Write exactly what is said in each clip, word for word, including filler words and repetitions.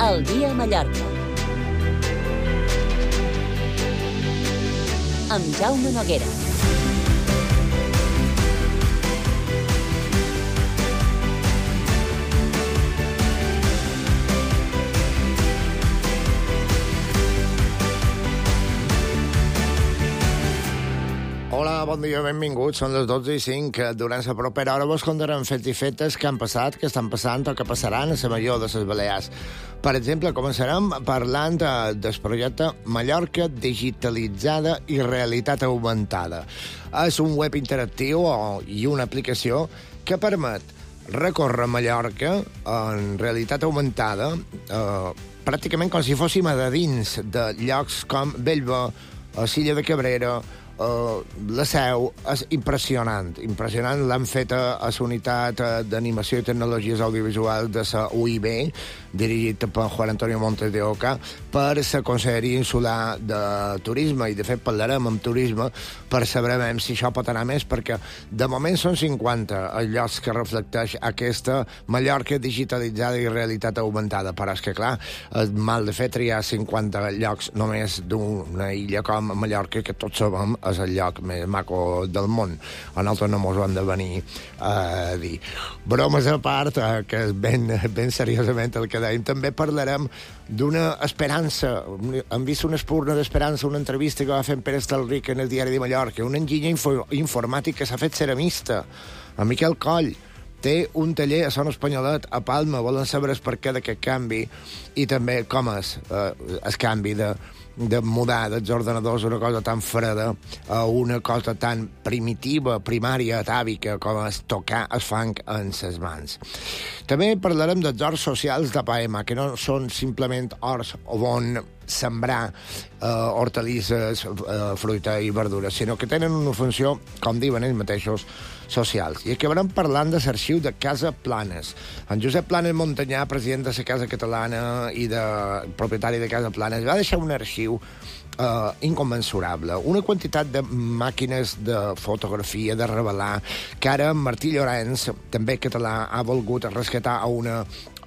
El dia a Mallorca. Amb Jaume Noguera. Hola, bon dia, benvinguts. Són les dotze i cinc. Durant la propera hora vos contarem fets i fetes que han passat, que estan passant o que passaran a la major de les Balears. Per exemple, començarem parlant del projecte Mallorca digitalitzada i realitat augmentada. És un web interactiu i una aplicació que permet recórrer Mallorca en realitat augmentada, eh, pràcticament com si fóssim a dins de llocs com Bellver, Silla de Cabrera, Uh, la Seu. És impressionant, impressionant. L'han fet a, a la unitat d'animació i tecnologies audiovisuals de la U I B, dirigit per Juan Antonio Montes de Oca, per la Conselleria Insular de Turisme, i de fet parlarem amb turisme per saber si això pot anar més, perquè de moment són cinquanta els llocs que reflecteix aquesta Mallorca digitalitzada i realitat augmentada, però és que clar, és mal de fer triar cinquanta llocs només d'una illa com Mallorca, que tots sabem és el lloc més maco del món. A nosaltres no mos ho han de venir a dir. Bromes a part, que és ben, ben seriosament el que dèiem, també parlarem d'una esperança. Hem vist una espurna d'esperança, una entrevista que va fer en Pere Estalric en el Diari de Mallorca, un enginyer info, informàtic que s'ha fet ceramista, a Miquel Coll. Té un taller a Son Espanyolet, a Palma. Volen saber el perquè d'aquest canvi i també com és eh, el canvi de, de mudar dels ordenadors una cosa tan freda a una cosa tan primitiva, primària, atàvica, com és tocar el fang en ses mans. També parlarem dels horts socials de Paema, que no són simplement horts on sembrar eh, hortalisses, eh, fruita i verdures, sinó que tenen una funció, com diuen ells mateixos, socials. I acabarem parlant de l'arxiu de Casa Planes. En Josep Planes Montanyà, president de la Casa Catalana i de propietari de Casa Planes, va deixar un arxiu Uh, inconmensurable, una quantitat de màquines de fotografia, de revelar, que ara Martí Llorenç, també català, ha volgut rescatar a una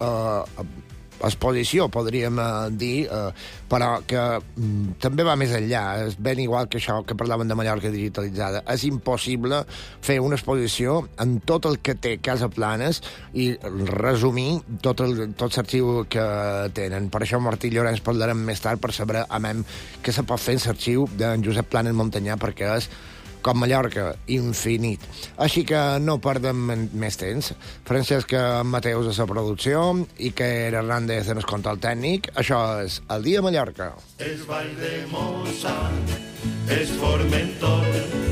uh, exposició, podríem uh, dir, uh, però que um, també va més enllà. És ben igual que això que parlaven de Mallorca digitalitzada. És impossible fer una exposició en tot el que té Casa Planes i resumir tot el, tot l'arxiu que tenen. Per això Martí Llorenç parlarem més tard per saber a mem què se pot fer en l'arxiu d'en Josep Planes Montanyà, perquè és com Mallorca, infinit. Així que no perdem més temps. Francesc Mateus a la producció i que era Hernández en el control tècnic. Això és El Dia a Mallorca. És Vall de Mossa, és Formentor,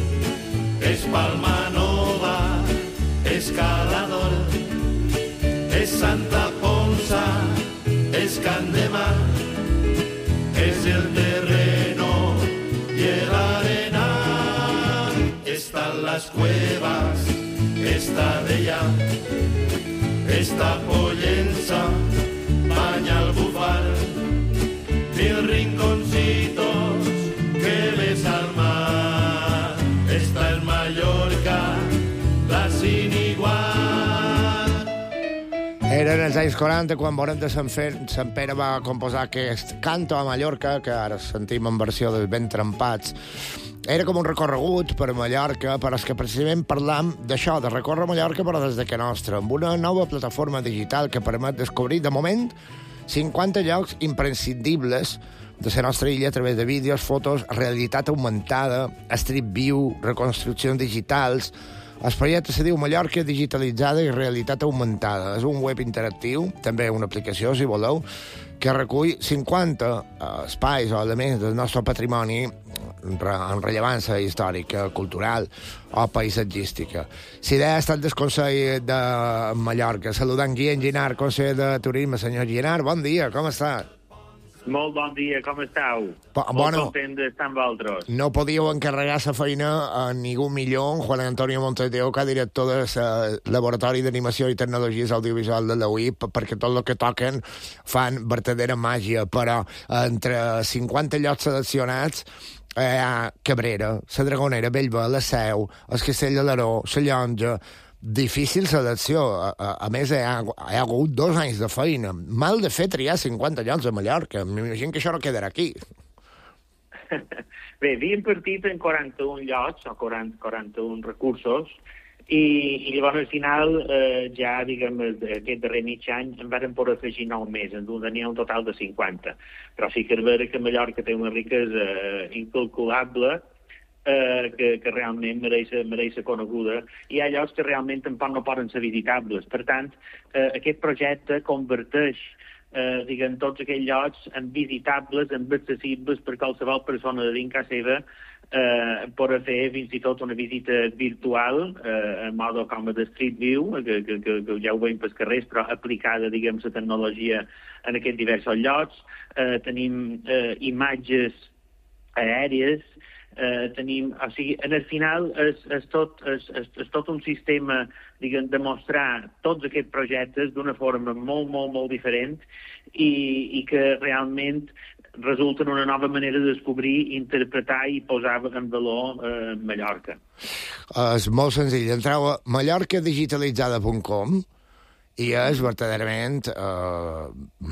és Palma Nova, és Calador, és Santa Ponsa, és Can de Mar, és el terreno i l'arena. Están las cuevas, está Dellà, está Pollença, baña al Bufar, mil rinconcitos que ves al mar. Está en Mallorca, la sin igual. Eren els anys quaranta quan Morent de Sant, Fer, Sant Pere va composar aquest Canto a Mallorca, que ara sentim en versió dels Ben Trempats. Era com un recorregut per Mallorca, però és que precisament parlam d'això, de recórrer Mallorca, però des de que nostra, amb una nova plataforma digital que permet descobrir, de moment, cinquanta llocs imprescindibles de la nostra illa a través de vídeos, fotos, realitat augmentada, Street View, reconstruccions digitals. El projecte se diu Mallorca digitalitzada i realitat augmentada. És un web interactiu, també una aplicació, si voleu, que recull cinquanta uh, espais o elements del nostre patrimoni en rellevància històrica, cultural o paisatgística. La idea ha estat del Consell de Mallorca. Saludant Guillem Ginard, conseller de Turisme. Senyor Ginard, bon dia, com està? Molt bon dia, com esteu? Bo, Molt bueno, content d'estar amb vosaltres. No podíeu encarregar la feina a ningú millor, Juan Antonio Montes de Oca, director del Laboratori d'Animació i Tecnologies Audiovisuals de la U I, perquè tot el que toquen fan vertadera màgia, però entre cinquanta llocs seleccionats eh, Cabrera, la Dragonera, Bellver, la Seu, el Castell de l'Aró, la Llonja, difícil selecció. A, a, a més, hi ha, hi ha hagut dos anys de feina. Mal de fer triar cinquanta llocs a Mallorca. M'imagino que això no quedarà aquí. Bé, havíem partit en quaranta-un llocs, o quaranta, quaranta-un recursos, i, i llavors al final, eh, ja, diguem, aquest darrer mig any, en vàrem poder afegir nou més, en tenia un total de cinquanta. Però sí que és vera que Mallorca té una riquesa eh, incalculable, Eh, que, que realment mereix, mereix ser coneguda. Hi ha llocs que realment tampoc no poden ser visitables. Per tant, eh, aquest projecte converteix eh, diguem, tots aquells llocs en visitables, en accessibles per qualsevol persona de dins casa seva eh, poder fer fins i tot una visita virtual eh, en modo com de Street View, que, que, que, que ja ho veiem pels carrers, però aplicada, diguem, la tecnologia en aquests diversos llocs. Eh, tenim eh, imatges aèries. Eh, tenim, o sigui, en el final és, és, tot, és, és, és tot un sistema, diguem, de mostrar tots aquests projectes d'una forma molt, molt, molt diferent i, i que realment resulta en una nova manera de descobrir, interpretar i posar en valor eh, Mallorca. És molt senzill. Entreu a mallorca digitalitzada punt com i és verdaderament eh,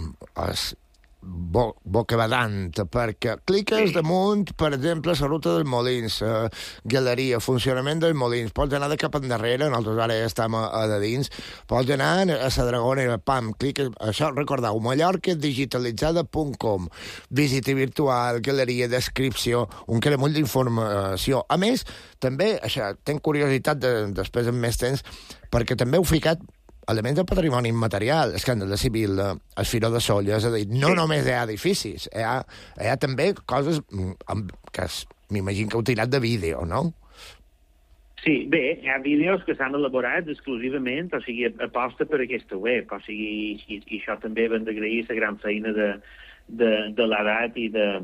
és bo, bocabadant, perquè cliques damunt, per exemple, la ruta dels Molins, eh, galeria, funcionament dels Molins, pots anar de cap endarrere, nosaltres ara ja estem a, a de dins, pots anar a la Dragona, pam, cliques, això, recordeu, mallorca digitalitzada punt com, visita virtual, galeria, descripció, un caramull d'informació. A més, també, això, tenc curiositat de, després en més temps, perquè també heu ficat elements de patrimoni immaterial, escàndol de civil, el Firó de Solla, és a dir, no sí. només hi ha edificis, hi ha, hi ha també coses que m'imagino que heu tirat de vídeo, no? Sí, bé, hi ha vídeos que s'han elaborat exclusivament, o sigui, aposta per aquesta web, o sigui, i, i això també hem d'agrair la gran feina de, de, de l'edat i de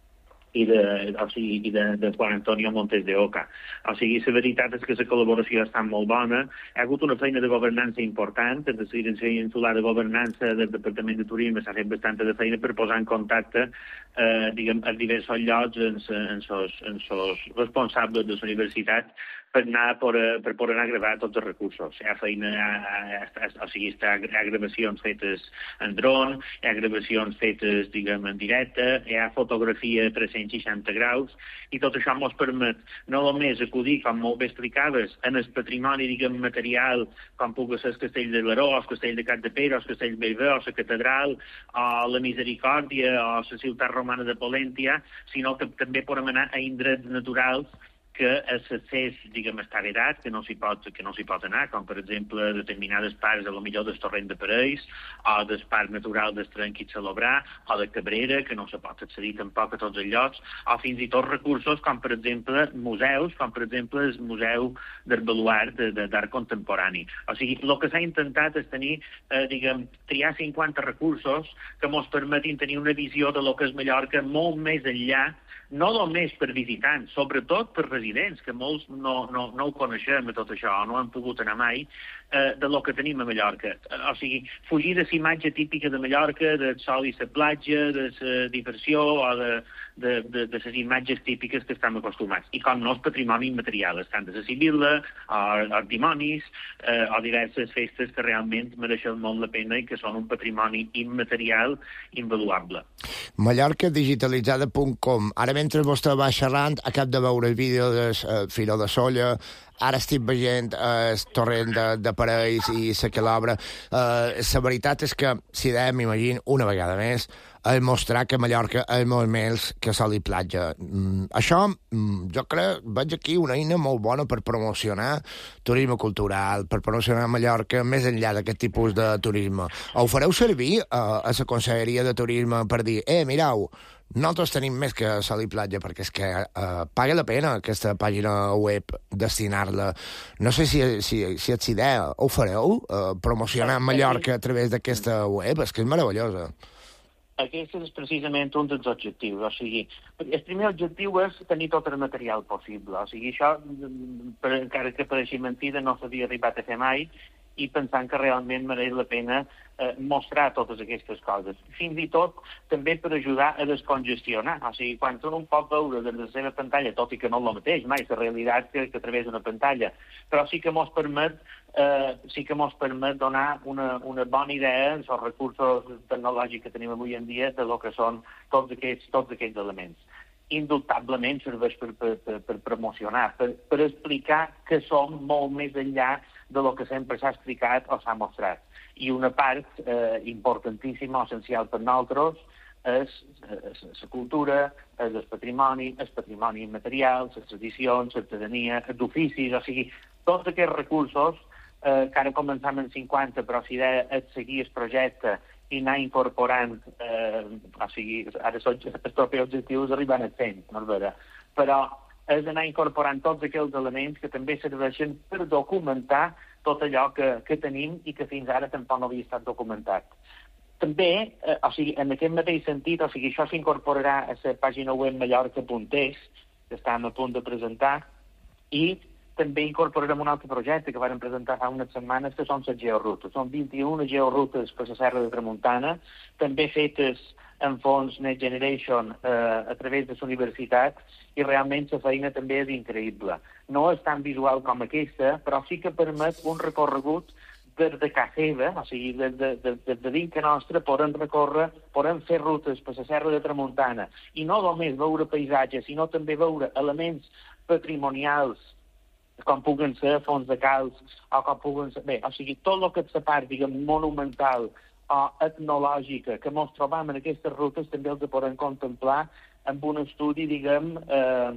i de, o sigui, i de, de Juan Antonio Montes de Oca. O sigui, la veritat és que la col·laboració està molt bona. Hi ha hagut una feina de governança important, des de la Direcció Insular de Governança del Departament de Turisme s'ha fet bastanta de feina per posar en contacte eh, diguem, a diversos llocs en, en, sos, en sos responsables de la universitat per anar per, per poder anar a gravar tots els recursos. Hi ha feina, hi ha, o sigui, hi ha gravacions fetes en dron, hi ha gravacions fetes, diguem, en directe, hi ha fotografia a tres-cents seixanta graus, i tot això ens permet no només acudir, com molt bé explicaves, en el patrimoni, diguem, material, com pugui ser el Castell de Laró, el Castell de Capdepera, el Castell de Bellver, la Catedral, o la Misericòrdia, o la ciutat romana de Polèntia, sinó que també podem anar a indrets naturals que l'accés, diguem, està vedat, que no s'hi pot, que no s'hi pot anar, com per exemple determinades parts, a lo millor del torrent de Parells, o del parc natural del Trenc i Xalobrà, o de Cabrera, que no se pot accedir tampoc a tots els llocs, o fins i tot recursos com per exemple museus, com per exemple el Museu del Baluart d'Art Contemporani. O sigui, el que s'ha intentat és tenir, eh, diguem, triar cinquanta recursos que ens permetin tenir una visió de lo que és Mallorca molt més enllà, no només per visitants, sobretot per residents, que molts no, no, no ho coneixem de tot això, no han pogut anar mai, eh, de lo que tenim a Mallorca. O sigui, fugir de la imatge típica de Mallorca, del sol i la platja, de la diversió o de, de, de, de les imatges típiques que estem acostumats. I com no és patrimoni immaterial, estan de la Sibilla, o, o dimonis, eh, o diverses festes que realment mereixen molt la pena i que són un patrimoni immaterial invaluable. mallorca digitalitzada punt com. Ara, mentre vostè va xerrant, acab de veure el vídeo del uh, Firó de Solla, ara estic veient el uh, torrent de, de Parells i la Calobra. Uh, la veritat és que, si dèiem, m'imagino, una vegada més, el mostrar que Mallorca és molt més que sol i platja. Mm, això, mm, jo crec, veig aquí una eina molt bona per promocionar turisme cultural, per promocionar Mallorca més enllà d'aquest tipus de turisme. Ho fareu servir uh, a la Conselleria de Turisme per dir, eh, mireu, nosaltres tenim més que sol i platja, perquè és que uh, paga la pena aquesta pàgina web destinar-la. No sé si, si, si ets idea, ho fareu? Uh, promocionar Mallorca a través d'aquesta web? És que és meravellosa. Aquest és precisament un dels objectius. O sigui, el primer objectiu és tenir tot el material possible. O sigui, això, per, encara que pareixi mentida, no s'havia arribat a fer mai, i pensant que realment mereix la pena eh, mostrar totes aquestes coses. Fins i tot també per ajudar a descongestionar. O sigui, quan tu no pot veure des de la seva pantalla, tot i que no és el mateix, mai la realitat que, que a través d'una pantalla, però sí que ens permet eh, sí que ens permet donar una, una bona idea dels recursos tecnològics que tenim avui en dia de lo que són tots aquests, tots aquests elements. Indubtablement serveix per, per, per, per promocionar, per, per explicar que som molt més enllà de lo que sempre s'ha explicat o s'ha mostrat. I una part eh, importantíssima, essencial per nosaltres, és la cultura, és el patrimoni, el patrimoni immaterial, les tradicions, l'artesania, els oficis, o sigui, tots aquests recursos eh, que ara començam en cinquanta, però si idea és seguir el projecte i anar incorporant, eh, o sigui, ara són els propis objectius arribant a cent, no és veritat? Però és anar incorporant tots aquells elements que també serveixen per documentar tot allò que, que tenim i que fins ara tampoc no havia estat documentat. També, eh, o sigui, en aquest mateix sentit, o sigui, això s'incorporarà a la pàgina web mallorca punt es, que estem a punt de presentar, i també incorporarem un altre projecte que vam presentar fa unes setmanes, que són les georutes. Són vint-i-una georutes per la Serra de Tramuntana, també fetes en fons Next Generation eh, a través de la universitat, i realment la feina també és increïble. No és tan visual com aquesta, però sí que permet un recorregut des de casa seva, o sigui, des de, de, de, de dintre nostra, podem recórrer, podem fer rutes per la Serra de Tramuntana, i no només veure paisatges, sinó també veure elements patrimonials, com puguen ser fons de calç, o com puguen ser... Bé, o sigui, tot el que és la part, diguem, monumental o etnològica que ens trobam en aquestes rutes també els podem contemplar amb un estudi, diguem, eh,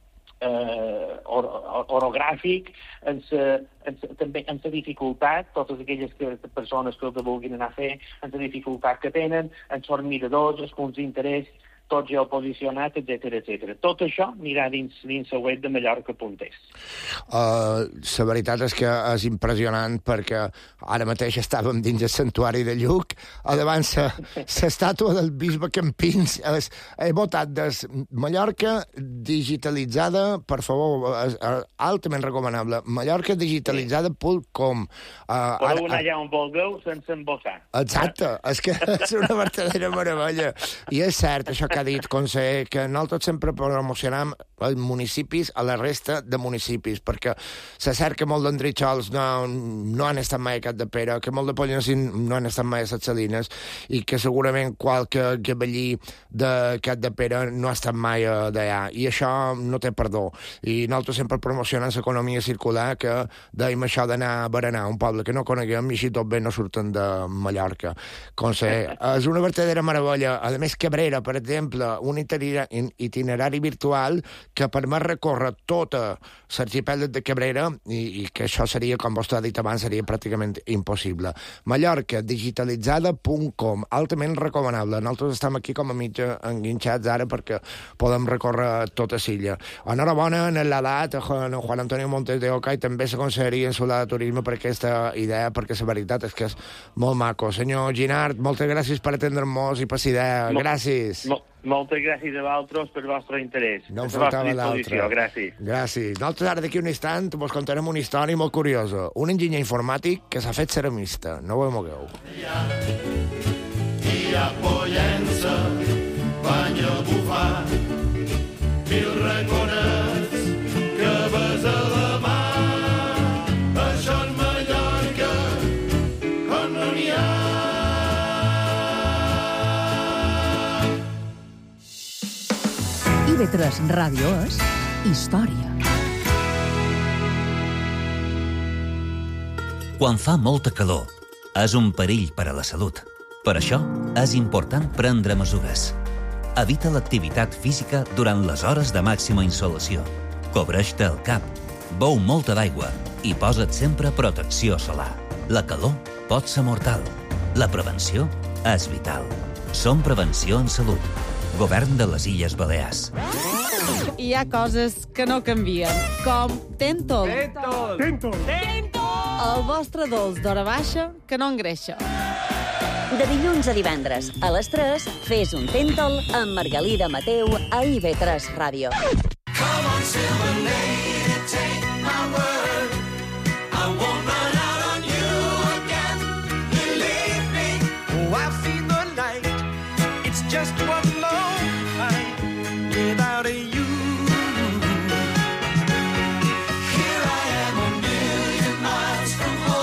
eh, or, or, orogràfic, en sa, en sa, també en la dificultat, totes aquelles que, persones que els vulguin anar a fer, en la dificultat que tenen, en els miradors, els punts d'interès, tot geoposicionat, etcètera, etcètera. Tot això anirà dins, dins la web de mallorca punt es. Uh, la veritat és que és impressionant perquè ara mateix estàvem dins el santuari de Lluc, a davant l'estàtua del bisbe Campins. Es, he votat des Mallorca digitalitzada, per favor, és, és altament recomanable, mallorca digitalitzada punt com. Uh, Podeu anar allà on vulgueu sense embossar. Exacte, és que és una verdadera meravella. I és cert, això que ha dit, conseller, que nosaltres sempre promocionam els municipis a la resta de municipis, perquè se cert que molt d'Andritxols no, no han estat mai a Capdepera, que molt de Pollensín no han estat mai a les Salines, i que segurament qualque gavellí de Capdepera no ha estat mai d'allà, i això no té perdó. I nosaltres sempre promocionem l'economia circular, que dèiem això d'anar a Berenar, un poble que no coneguem, i així tot bé no surten de Mallorca. Conseller, és una verdadera meravella. A més, Cabrera, per exemple, un itinerari virtual que permet recórrer tota l'arxipèlag de Cabrera, i, i que això seria, com vostè ha dit abans, seria pràcticament impossible. mallorca digitalitzada punt com, altament recomanable. Nosaltres estem aquí com a mitja enguinxats ara perquè podem recórrer tota l'illa. Enhorabona en l'Alat, en Juan Antonio Montes de Oca, i també la Conselleria Insular de Turisme per aquesta idea, perquè la veritat és que és molt maco. Senyor Ginard, moltes gràcies per atendre'ns i per la idea. Gràcies. Mo Moltes gràcies a vosaltres per el vostre interès. No em faltava l'altre. Gràcies. Gràcies. Nosaltres ara d'aquí un instant vos contarem una història molt curiosa. Un enginyer informàtic que s'ha fet ceramista. No ho mogueu. I a Pollença, banya bufar, mil reconets que ves a la mà. Això en Mallorca, on no n'hi ha. I ve tres Ràdio és història. Quan fa molta calor, és un perill per a la salut. Per això, és important prendre mesures. Evita l'activitat física durant les hores de màxima insolació. Cobreix-te el cap, beu molta d'aigua i posa't sempre protecció solar. La calor pot ser mortal. La prevenció és vital. Som Prevenció en Salut. Govern de les Illes Balears. Hi ha coses que no canvien, com Tentol. Tentol! Tentol! El vostre dolç d'hora baixa que no engreixa. De dilluns a divendres, a les tres, fes un Tentol amb Margalida Mateu a I V tres Ràdio. Come on, silver lady, take my word. I won't run out on you again. Believe me. Oh, I've seen the light. It's just one long fight without a you. Here I am a million miles from home.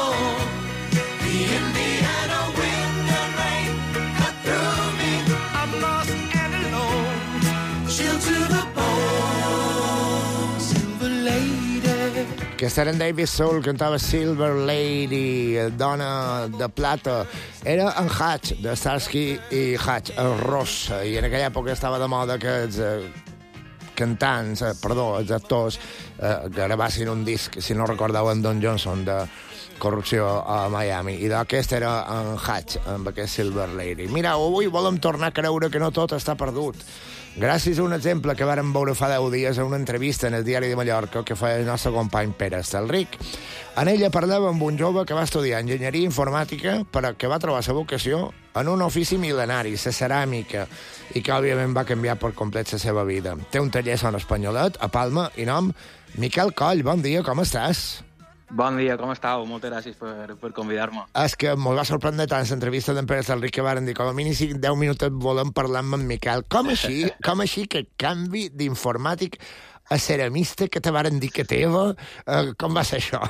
Aquesta era en David Soul, cantava Silver Lady, dona de plata. Era en Hatch, de Starsky i Hatch, el Ross, i en aquella època estava de moda que els eh, cantants, eh, perdó, els actors, eh, gravassin un disc, si no recordeu, en Don Johnson, de corrupció a Miami, i d'aquest era en Hatch, amb aquest Silver Lady. Mira, avui volem tornar a creure que no tot està perdut. Gràcies a un exemple que vàrem veure fa deu dies a una entrevista en el Diari de Mallorca que feia el nostre company Pere Estelric. En ella parlava amb un jove que va estudiar enginyeria informàtica però que va trobar la vocació en un ofici mil·lenari, la ceràmica, i que òbviament va canviar per complet la seva vida. Té un taller a Son Espanyolet, a Palma, i nom Miquel Coll. Bon dia, com estàs? Bon dia, com estàu? Moltes gràcies per, per convidar-me. És que m'ho va sorprendre tant l'entrevista d'en Pere Estelric que varen dir com a mínim si deu minuts volem parlar amb en Miquel. Com així, com així que canvi d'informàtic a ceramista que te varen dir que teva? Eh, com va ser això?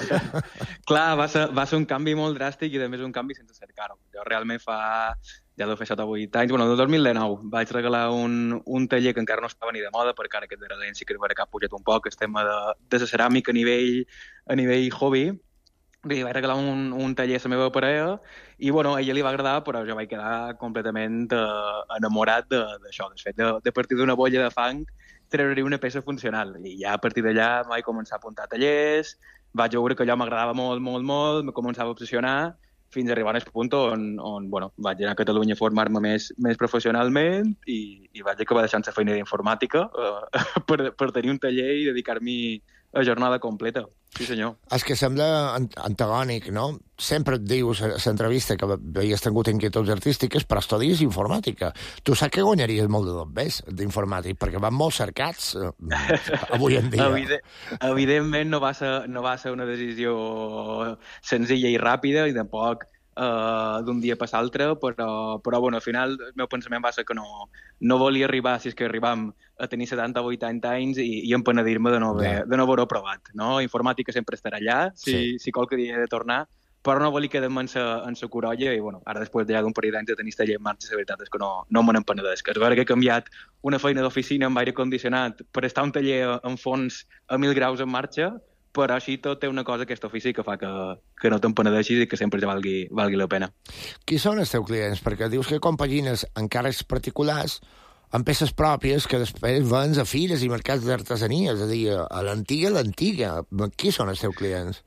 Clar, va ser, va ser un canvi molt dràstic i, a més, un canvi sense cercar-ho. Jo realment fa... ja deu fer set o vuit anys, bueno, del dos mil dinou vaig regalar un, un taller que encara no estava ni de moda, perquè ara aquest darrer any sí que és vera que ha pujat un poc el tema de, de la ceràmica a nivell, a nivell hobby. Bé, vaig regalar un, un taller a la meva parella i, bueno, a ella li va agradar, però jo vaig quedar completament uh, enamorat d'això, de, de fet, de, de partir d'una bolla de fang treure una peça funcional. I ja a partir d'allà vaig començar a apuntar tallers, vaig veure que allò m'agradava molt, molt, molt, me començava a obsessionar, fins a arribar a un punt on, on bueno, vaig anar a Catalunya a formar-me més, més professionalment i, i vaig acabar deixant la feina d'informàtica uh, per, per tenir un taller i dedicar-m'hi a jornada completa. Sí, senyor. És que sembla antagònic, no? Sempre et dius a l'entrevista que havies tingut inquietuds artístiques, però estudies informàtica. Tu saps que guanyaries molt de dobbers d'informàtic, perquè van molt cercats eh, avui en dia. Evident, evidentment no va, ser, no va ser una decisió senzilla i ràpida i tampoc uh, d'un dia per l'altre, però, però bueno, al final el meu pensament va ser que no, no volia arribar, si és que arribam a tenir setanta o vuitanta anys i, i empenedir-me de no haver, de no haver-ho provat. No? Informàtica sempre estarà allà, si, sí. si qualque dia he de tornar, però no volia quedar-me en sa corolla i, bueno, ara després ja d'un parell d'anys de tenir taller en marxa, la veritat és que no, no me n'empenedeix. Que és vera que he canviat una feina d'oficina amb aire condicionat per estar un taller en fons a mil graus en marxa, però així tot té una cosa, aquest ofici, que fa que, que no t'empenedeixis i que sempre ja valgui, valgui la pena. Qui són els teus clients? Perquè dius que compagines encàrrecs particulars amb peces pròpies que després vens a fires i mercats d'artesania, és a dir, a l'antiga, l'antiga. Qui són els teus clients?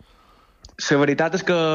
La veritat és que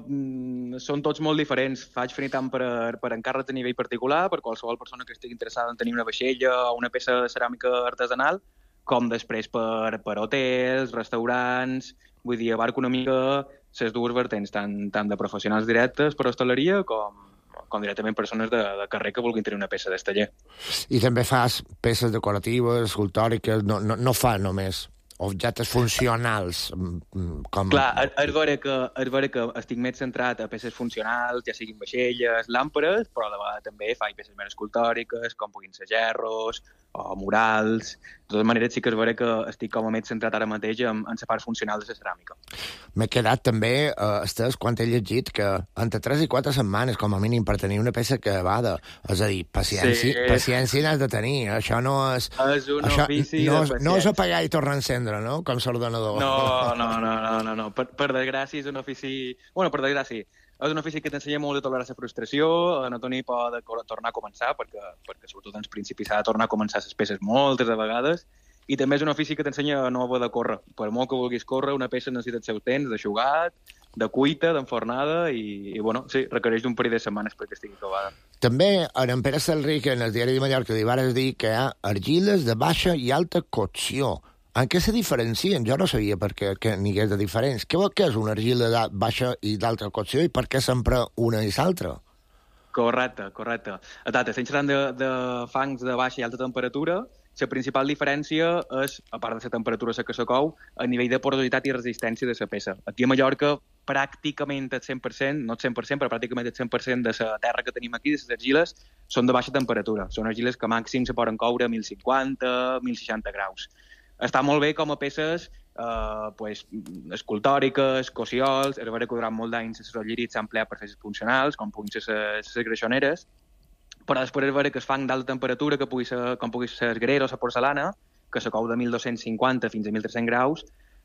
mm, són tots molt diferents. Faig feina tant per, per encàrrecs a nivell particular, per qualsevol persona que estigui interessada en tenir una vaixella o una peça de ceràmica artesanal, com després per, per hotels, restaurants, vull dir, abarco una mica les dues vertents, tant, tant de professionals directes per hostaleria com, com directament persones de, de carrer que vulguin tenir una peça del taller. I també fas peces decoratives, escultòriques, no, no, no fa només objectes funcionals. Com... Clar, és vera que, és vera que estic més centrat a peces funcionals, ja siguin vaixelles, làmperes, però de vegades també faig peces més escultòriques, com puguin ser gerros o murals. De totes maneres, sí que és vera que estic com a més centrat ara mateix en, en la part funcional de la ceràmica. M'he quedat també, eh, estès, quan he llegit que entre tres i quatre setmanes, com a mínim, per tenir una peça acabada. És a dir, paciència, sí. paciència n'has de tenir. Això no és... És un això ofici no, de paciència. No és apagar i tornar a encendre, no? Com l'ordenador. No, no, no, no, no, no. Per, per desgràcia és un ofici... Bueno, per desgràcia, és un ofici que t'ensenya molt de tolerar la frustració, a no tenir por de tornar a començar, perquè, perquè sobretot en principi s'ha de tornar a començar les peces moltes de vegades, i també és un ofici que t'ensenya a no haver de córrer. Per molt que vulguis córrer, una peça necessita el seu temps d'aixugat, de cuita, d'enfornada, i, i bueno, sí, requereix d'un parell de setmanes perquè estigui acabada. També en Pere Estelric, en el Diari de Mallorca, li vas dir que hi ha argiles de baixa i alta cocció. En què se diferencien? Jo no sabia per què que n'hi hagués de diferents. Què, què és una argila de baixa i d'alta cocció i per què sempre una i l'altra? Correcte, correcte. Exacte, estem xerrant de, de fangs de baixa i alta temperatura. La principal diferència és, a part de la temperatura a que se cou, a nivell de porositat i resistència de la peça. Aquí a Mallorca, pràcticament el cent per cent, no el cent per cent, però pràcticament el cent per cent de la terra que tenim aquí, de les argiles, són de baixa temperatura. Són argiles que màxim se poden coure a mil cinquanta, mil seixanta graus. Està molt bé com a peces eh, pues, escultòriques, cossiols. És vera que durant molt d'anys les rotlleries s'han empleat per fer funcionals, com puguin ser les greixoneres, però després és vera que es fan d'alta temperatura, que pugui ser, com pugui ser el grer o la porcelana, que se cou de mil dos-cents cinquanta fins a mil tres-cents graus,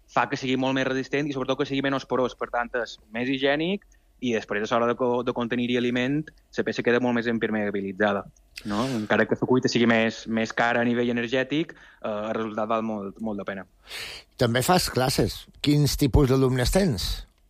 fa que sigui molt més resistent i sobretot que sigui menys porós, per tant és més higiènic i després a l'hora de, co de contenir-hi aliment la peça queda molt més impermeabilitzada. No? Encara que la cuita sigui més, més cara a nivell energètic, eh, el resultat val molt, molt de pena. També fas classes. Quins tipus d'alumnes tens?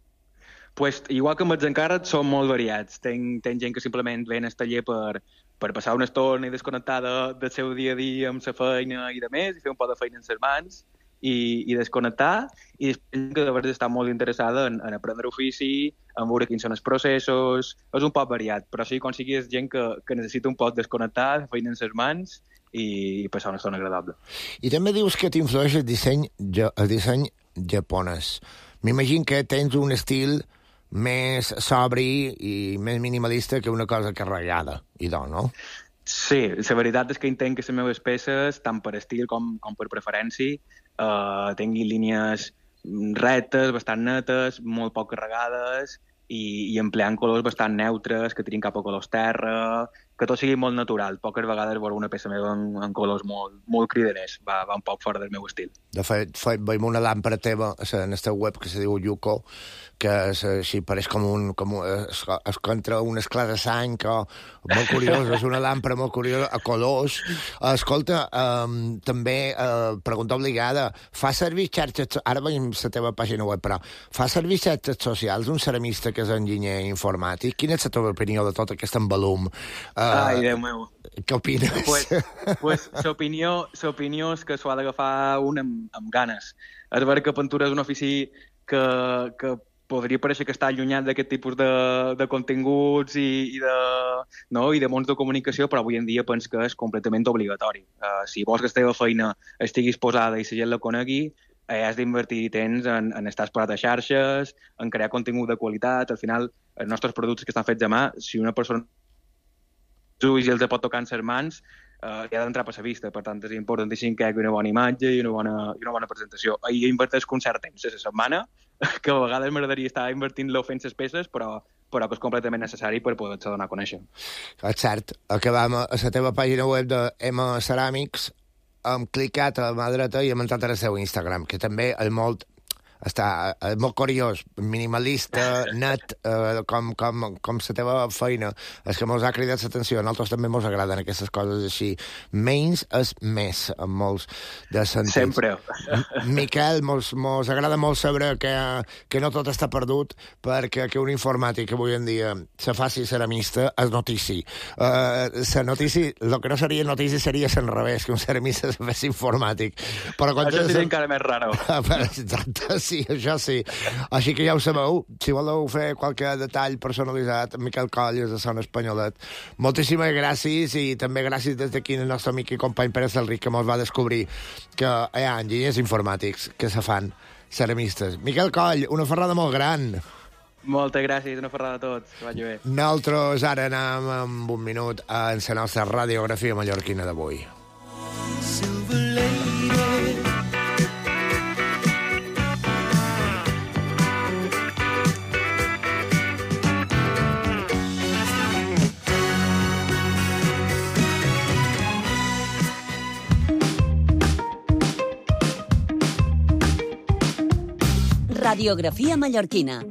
Pues, igual que amb els encàrrecs, són molt variats. Tenc, tenc gent que simplement ve al taller per, per passar una estona i desconnectar de, del seu dia a dia amb la feina i de més, i fer un poc de feina en les mans i, i desconnectar, i després que de veritat està molt interessada en, en aprendre ofici, en veure quins són els processos. És un poc variat, però sí, com sigui, és gent que, que necessita un poc desconnectar, fer feina en les mans i, i passar una estona agradable. I també dius que t'influeix el disseny, el disseny japonès. M'imagino que tens un estil més sobri i més minimalista que una cosa carregada, i doncs, no? Sí, la veritat és que entenc que les meves peces, tant per estil com, com per preferència, eh, tinguin línies rectes, bastant netes, molt poc carregades i, i empleant colors bastant neutres, que tirin cap a colors terra, que tot sigui molt natural. Poques vegades veure una peça meva en, en colors molt, molt cridaners. Va, va un poc fora del meu estil. De fet, veiem una làmpara teva en el teu web que se diu Yuko, que és, així pareix com un... Com un es, es contra un esclar de sang, o, molt curiós, és una làmpara molt curiosa, a colors. Escolta, um, també, uh, pregunta obligada, fa servir xarxes... Ara veiem la teva pàgina web, però fa servir xarxes socials un ceramista que és enginyer informàtic? Quina és la teva opinió de tot aquest embalum? Uh, Ai, Déu meu. Què opines? Pues, pues l'opinió l'opinió és que s'ho ha d'agafar un amb, amb ganes. És vera que pintura és un ofici que, que podria parèixer que està allunyat d'aquest tipus de, de continguts i, i, de, no? I de mons de comunicació, però avui en dia penso que és completament obligatori. Uh, si vols que la teva feina estiguis posada i la gent la conegui, eh, has d'invertir temps en, en estar exposat a xarxes, en crear contingut de qualitat. Al final, els nostres productes que estan fets a mà, si una persona ulls i els pot tocar en les mans, uh, hi ha d'entrar per la vista. Per tant, és importantíssim que hi hagi una bona imatge i una bona, i una bona presentació. I inverteix un cert temps a la setmana, que a vegades m'agradaria estar invertint-lo fent les peces, però, però que és completament necessari per poder-se donar a conèixer. És cert. Acabam a la teva pàgina web de M Ceràmics, hem clicat a la mà dreta i hem entrat al seu Instagram, que també és molt... Està eh, molt curiós, minimalista, net, eh, com, com, com la teva feina. És que mos ha cridat l'atenció. A nosaltres també mos agraden aquestes coses així. Menys és més, en molts de sentits. Sempre. Miquel, mos, mos agrada molt saber que, que no tot està perdut, perquè que un informàtic avui en dia se faci ceramista és notici. Uh, la notici, el que no seria notici seria al revés, que un ceramista se fes informàtic. Però això seria encara més raro. Exacte. Sí, això sí. Així que ja ho sabeu, si voleu fer qualque detall personalitzat, Miquel Coll és de Son Espanyolet. Moltíssimes gràcies i també gràcies des d'aquí al nostre amic i company Pere Salric, que mos va descobrir que hi ha enginyers informàtics que se fan ceramistes. Miquel Coll, una ferrada molt gran. Moltes gràcies, una ferrada a tots. Que vagi bé. Nosaltres ara anem amb un minut a la nostra radiografia mallorquina d'avui. Silver Lady. Radiografia mallorquina.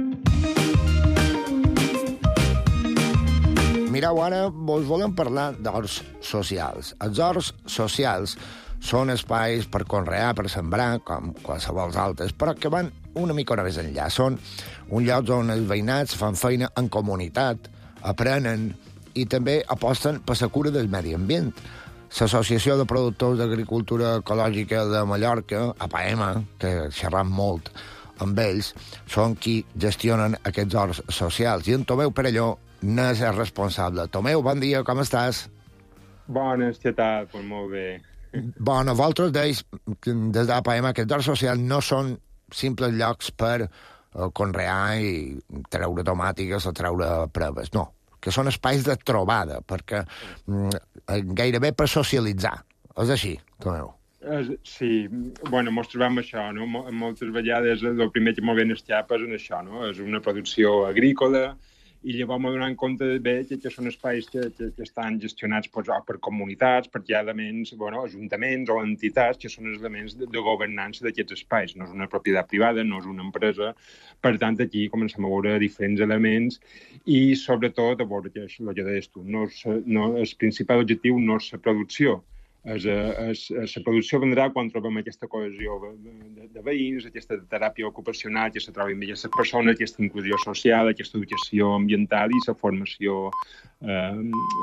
Mireu, ara vos volem parlar d'horts socials. Els horts socials són espais per conrear, per sembrar, com qualsevol altres, però que van una mica més enllà. Són un lloc on els veïnats fan feina en comunitat, aprenen i també aposten per la cura del medi ambient. L'Associació de Productors d'Agricultura Ecològica de Mallorca, A P A E M, que xerram molt amb ells, són qui gestionen aquests horts socials. I en Tomeu Perelló n'és el responsable. Tomeu, bon dia, com estàs? Bones, què tal? Pues molt bé. Bueno, vosaltres deis, des de A P A E M, que els horts socials no són simples llocs per uh, conrear i treure tomàtiques o treure proves, no, que són espais de trobada, perquè mm, gairebé per socialitzar. És així, Tomeu? Sí, bueno, mos trobem això, no? Moltes vegades el primer que molt ben es xapa és en això, no? És una producció agrícola i llavors m'he donat compte de bé que, que són espais que, que, que estan gestionats pues, per comunitats, perquè hi ha elements, bueno, ajuntaments o entitats que són els elements de, de governança d'aquests espais. No és una propietat privada, no és una empresa. Per tant, aquí comencem a veure diferents elements i, sobretot, a veure que el que deies tu, no és, no, el principal objectiu no és la producció. Es, es, es, la producció vendrà quan trobem aquesta cohesió de, de, de veïns, aquesta teràpia ocupacional, que se trobin bé les persones, aquesta inclusió social, aquesta educació ambiental i la formació, eh,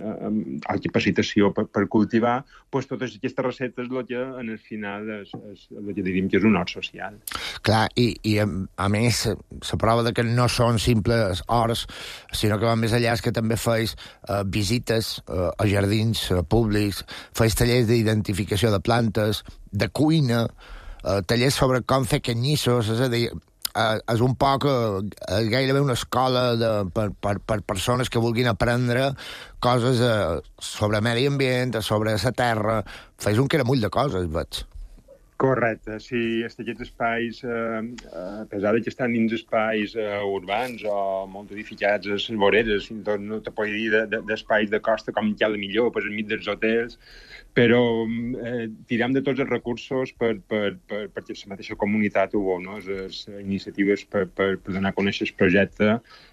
la capacitació per, per cultivar, pues, totes aquestes receptes el que en el final és, és el que diríem que és un hort social. Clar, i, i a més, la prova de que no són simples horts, sinó que van més enllà, és que també feis eh, visites eh, a jardins eh, públics, feis tallers d'identificació de plantes, de cuina, eh, tallers sobre com fer canyissos, és a dir, eh, és un poc eh, gairebé una escola de, per, per, per persones que vulguin aprendre coses eh, sobre medi ambient, sobre la terra. Feis un caramull de coses, veig. Correcte, sí, aquests espais, eh, a pesar que estan dins espais eh, urbans o molt edificats a les voreres, fins i tot no te puc dir d'espais de, de costa com hi ha la millor, pues, enmig dels hotels, però eh, tirem de tots els recursos per, per, per, perquè la mateixa comunitat ho veu, no? Les iniciatives per, per, per donar a conèixer el projecte,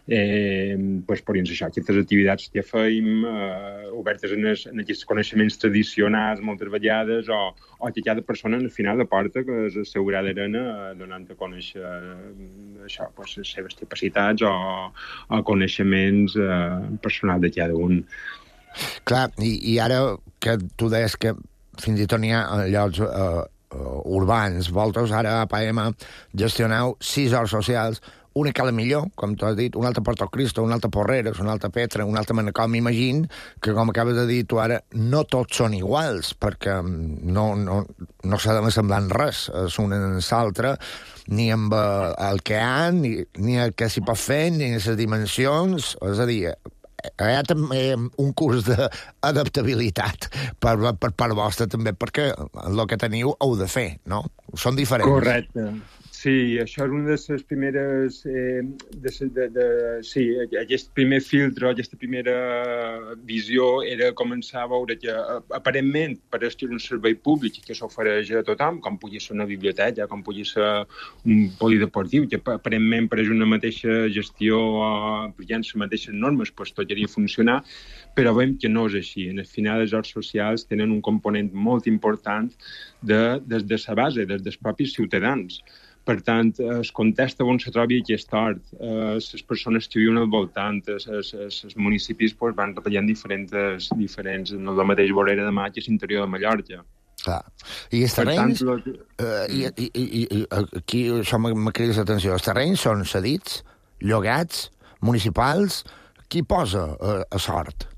eh, pues, podrien ser això, aquestes activitats que fem, eh, obertes en, es, en aquests coneixements tradicionals moltes vegades, o, o que cada persona al final aporta, que és el seu gra d'arena, donant a conèixer eh, això, pues, les seves capacitats o, o coneixements eh, personals de cada un. Clar, i, i ara que tu deies que fins i tot n'hi ha llocs uh, uh, urbans, vosaltres ara a P M gestioneu sis horts socials, una que a la millor, com tu has dit, una altra a Porto Cristo, una altra a Porreres, una altra a Petra, una altra a Manacor. M'imagino que, com acabes de dir tu ara, no tots són iguals, perquè no, no, no s'ha de semblar en res, és una en l'altra, ni amb uh, el que hi ha, ni, ni el que s'hi pot fer, ni les dimensions, és a dir, hi ha també un curs d'adaptabilitat per, per part vostra també, perquè el que teniu heu de fer, no? Són diferents. Correcte. Sí, això és una de les primeres... Eh, de, de, de, sí, aquest primer filtre, aquesta primera visió era començar a veure que aparentment pareix que és un servei públic que s'ofereix a tothom, com pugui ser una biblioteca, com pugui ser un polideportiu, que aparentment pareix una mateixa gestió, aplicant les mateixes normes, doncs tot hauria funcionar, però veiem que no és així. En el final, els horts socials tenen un component molt important de, des de la base, des dels propis ciutadans. Per tant, es contesta on se trobi aquest hort. Eh, les persones que viuen al voltant, els municipis pues, van retallant diferents, diferents, no la mateixa vorera de Mà que l'interior de Mallorca. Clar. I els terrenys... Tant, lo... eh, i, i, i, i aquí això m'ha cridat l'atenció. Els terrenys són cedits, llogats, municipals... Qui posa eh, a sort?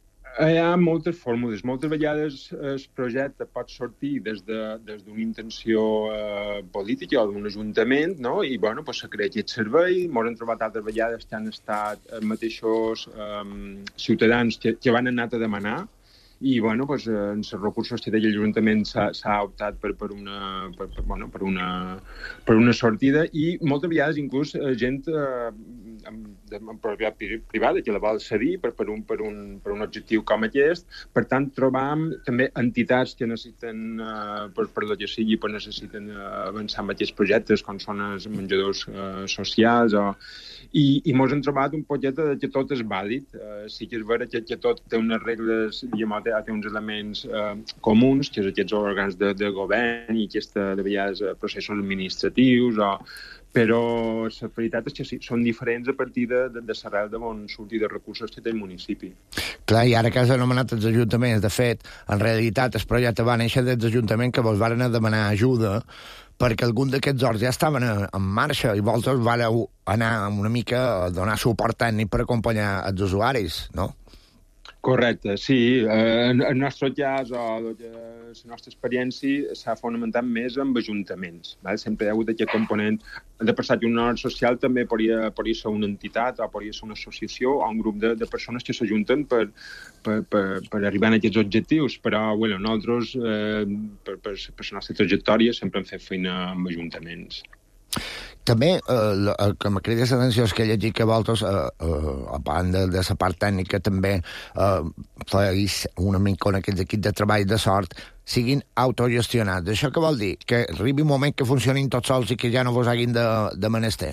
Hi ha moltes fórmules. Moltes vegades el projecte pot sortir des d'una de, des intenció eh, política o d'un ajuntament, no? I bueno, pues, se crea aquest servei. Ens hem trobat altres vegades que han estat els mateixos eh, ciutadans que, que van anar a demanar i bueno, pues, en els recursos que té l'Ajuntament s'ha optat per, per, una, per, per, bueno, per, una, per una sortida i moltes vegades inclús gent eh, amb, amb propietat privada que la vol cedir per, per, un, per, un, per un objectiu com aquest. Per tant, trobam també entitats que necessiten, eh, per, per el que sigui, pues necessiten eh, avançar amb aquests projectes, com són els menjadors eh, socials o... I, i mos hem trobat un projecte que tot és vàlid. Uh, sí que és vera que, que tot té unes regles, diguem, té uns elements uh, comuns, que és aquests òrgans de, de govern i aquesta, de vegades, processos administratius, o... però la veritat és que sí, són diferents a partir de, de, de l'arrel de on surti de recursos que té el municipi. Clar, i ara que has anomenat els ajuntaments, de fet, en realitat el projecte va néixer des de l'Ajuntament que vos van a demanar ajuda perquè algun d'aquests horts ja estaven en marxa i vosaltres vareu anar una mica a donar suport tècnic per acompanyar els usuaris, no? Correcte, sí. Eh, en el nostre cas, o la nostra experiència, s'ha fonamentat més amb ajuntaments. Val? Sempre hi ha hagut aquest component de passar que un hort social també podria, podria ser una entitat o podria ser una associació o un grup de, de persones que s'ajunten per, per, per, per arribar a aquests objectius. Però bueno, nosaltres, eh, per, per, per la nostra trajectòria, sempre hem fet feina amb ajuntaments. També, eh, la, el que m'ha cridat l'atenció és que he llegit que vosaltres, eh, eh, a banda de la part tècnica, també eh, feis una mica en aquests equips de treball de sort siguin autogestionats. Això què vol dir? Que arribi un moment que funcionin tots sols i que ja no vos haguin de, de menester?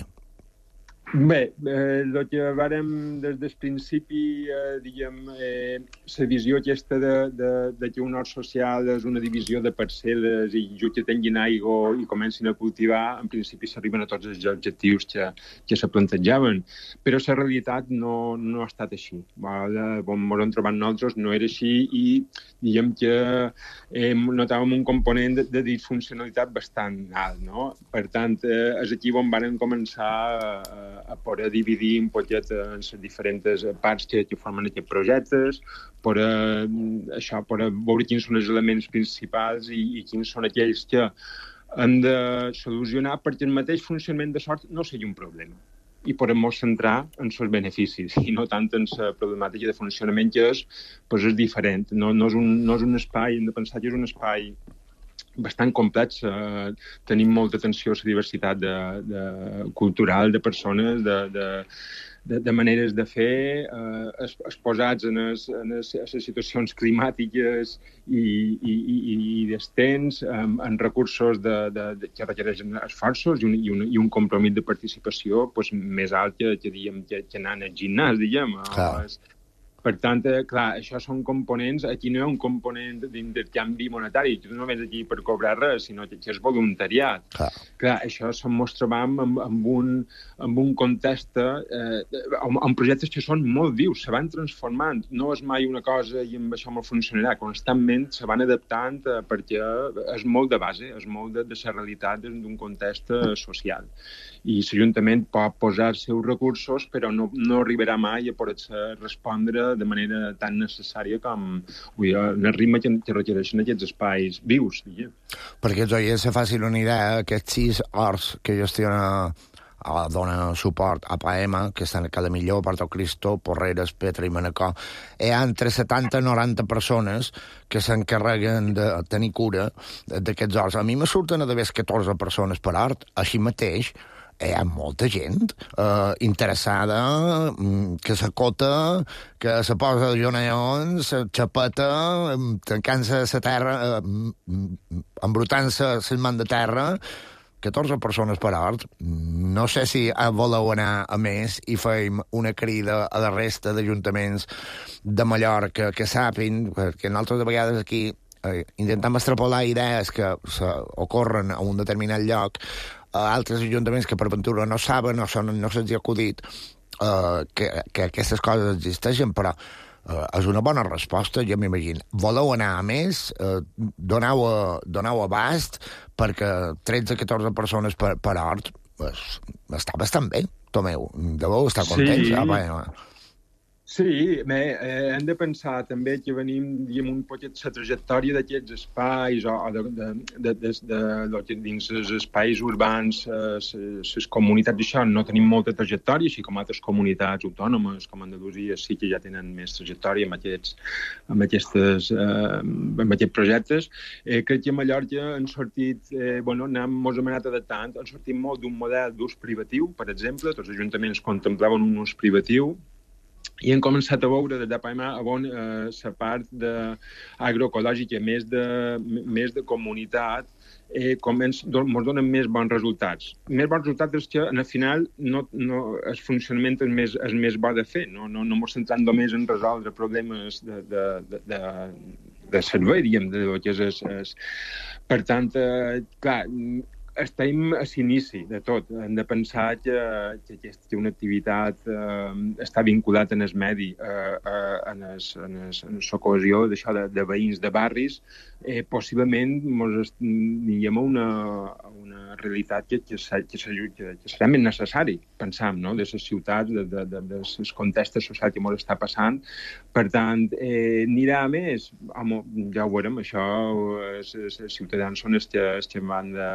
Bé, eh, el que vàrem des del principi, eh, diguem, eh, la visió aquesta de, de, de que un hort social és una divisió de parcel·les i jo que tinguin aigua i comencin a cultivar, en principi s'arriben a tots els objectius que, que se plantejaven. Però la realitat no, no ha estat així. Vale? On ens hem trobat nosaltres no era així i diguem que eh, notàvem un component de, de disfuncionalitat bastant alt, no? Per tant, eh, és aquí on van començar a, a poder dividir un poquet en les diferents parts que, que formen aquests projectes, per a, això, per a veure quins són els elements principals i, i quins són aquells que han de solucionar perquè el mateix funcionament de sort no sigui un problema i podem centrar en els beneficis i no tant en la problemàtica de funcionament que és, doncs és diferent. No, no, és un, no és un espai, hem de pensar que és un espai bastant complex. Eh, tenim molta atenció a la diversitat de, de, cultural de persones, de, de, de, de maneres de fer, eh, exposats en, es, en, es, en les situacions climàtiques i, i, i, i dels temps, en, en recursos de, de, de, que requereixen esforços i un, i, un, i un compromís de participació pues, més alt que, que, diguem, que, que anar al gimnàs, diguem. Clar. Per tant, eh, clar, això són components, aquí no hi ha un component d'intercanvi monetari, tu no vens aquí per cobrar res, sinó que és voluntariat. Clar, clar això ens trobam amb, amb, un, amb un context, eh, amb, amb projectes que són molt vius, se van transformant, no és mai una cosa i amb això molt funcionarà, constantment se van adaptant eh, perquè és molt de base, és molt de, de la realitat d'un context eh, social. I l'Ajuntament pot posar els seus recursos, però no, no arribarà mai a poder respondre de manera tan necessària com vull dir, el ritme que, que requereixen aquests espais vius. Diguem. Perquè els oients se facin una idea, aquests sis horts que gestiona a dona suport a P A E M, que estan a Calamilló, Porto Cristo, Porreres, Petra i Manacor, hi ha entre setanta i noranta persones que s'encarreguen de tenir cura d'aquests horts. A mi me surten a d'haver catorze persones per hort, així mateix hi ha molta gent eh, interessada, que s'acota, que se posa de jonallons, xapeta, tancant-se a la terra, eh, embrutant-se el man de terra, catorze persones per hort. No sé si voleu anar a més i feim una crida a la resta d'ajuntaments de Mallorca que sàpin, perquè nosaltres de vegades aquí eh, intentem extrapolar idees que ocorren a un determinat lloc a altres ajuntaments que per ventura no saben o son, no se'ls ha acudit eh, que, que aquestes coses existeixen, però eh, és una bona resposta, jo m'imagino. Voleu anar a més? Eh, doneu, a, doneu abast perquè tretze o catorze persones per, per hort pues, està bastant bé, Tomeu. Deveu estar contents. Sí. Ah, bueno. Sí, bé, eh, hem de pensar també que venim diguem, un poquet la trajectòria d'aquests espais o, o de, de, de, de, de, de, dins els espais urbans, les eh, comunitats, això no tenim molta trajectòria, així com altres comunitats autònomes com Andalusia sí que ja tenen més trajectòria amb aquests, amb aquestes, eh, amb aquests projectes. Eh, crec que a Mallorca han sortit, eh, bueno, n'hem, mos hem anat adaptant, han sortit molt d'un model d'ús privatiu, per exemple, tots els ajuntaments contemplaven un ús privatiu, i hem començat a veure des de P A E M a on eh, la part de agroecològica, més de, més de comunitat, eh, com ens, don, ens donen més bons resultats. Més bons resultats és que, al final, no, no, el funcionament és més, és més bo de fer. No, no, no ens centrem només en resoldre problemes de, de, de, de, de servei, diguem, de lo que és... és, és. Per tant, eh, clar, estem a l'inici de tot. Hem de pensar que, que aquesta una activitat eh, està vinculat en el medi, eh, eh, en la cohesió d'això de, de veïns de barris, eh, possiblement ens tinguem una, una realitat que, que, que, que, que serà més necessari, pensam, no? De les ciutats, de, de, de, de les contextes socials que ens està passant. Per tant, eh, anirà a més? Home, ja ho veurem, això els, els ciutadans són els que, els que van de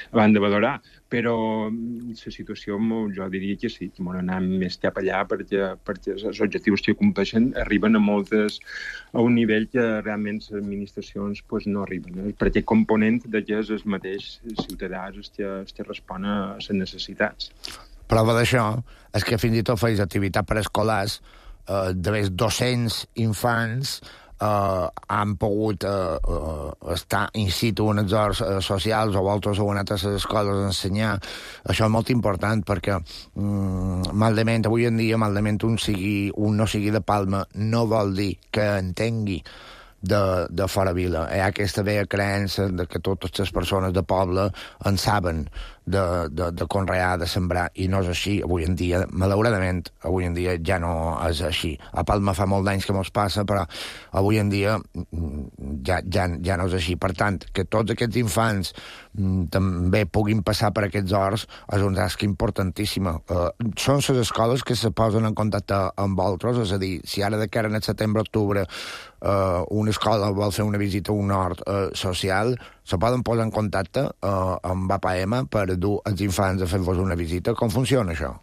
van de valorar. Però la situació, jo diria que sí, que m'han anat més cap allà perquè, perquè els objectius que compleixen arriben a moltes, a un nivell que realment les administracions pues, no arriben. Eh? Per aquest component de que és el mateix ciutadà el que, el que respon a les necessitats. Prova d'això és que fins i tot feis activitat preescolars eh, de més dos-cents infants Uh, han pogut uh, uh, estar in situ en els horts uh, socials o altres o anat a les escoles a ensenyar. Això és molt important perquè um, malament, avui en dia, malament un, sigui, un no sigui de Palma no vol dir que entengui de, de fora vila. Hi ha aquesta vella creença de que totes les persones de poble en saben de, de, de conrear, de sembrar, i no és així. Avui en dia, malauradament, avui en dia ja no és així. A Palma fa molt d'anys que mos passa, però avui en dia ja, ja, ja no és així. Per tant, que tots aquests infants mm, també puguin passar per aquests horts és una tasca importantíssima. Uh, són les escoles que se posen en contacte amb vosaltres, és a dir, si ara de cara al setembre-octubre uh, una escola vol fer una visita a un hort uh, social, se poden posar en contacte uh, amb A P M per dur els infants a fer-vos una visita. Com funciona això?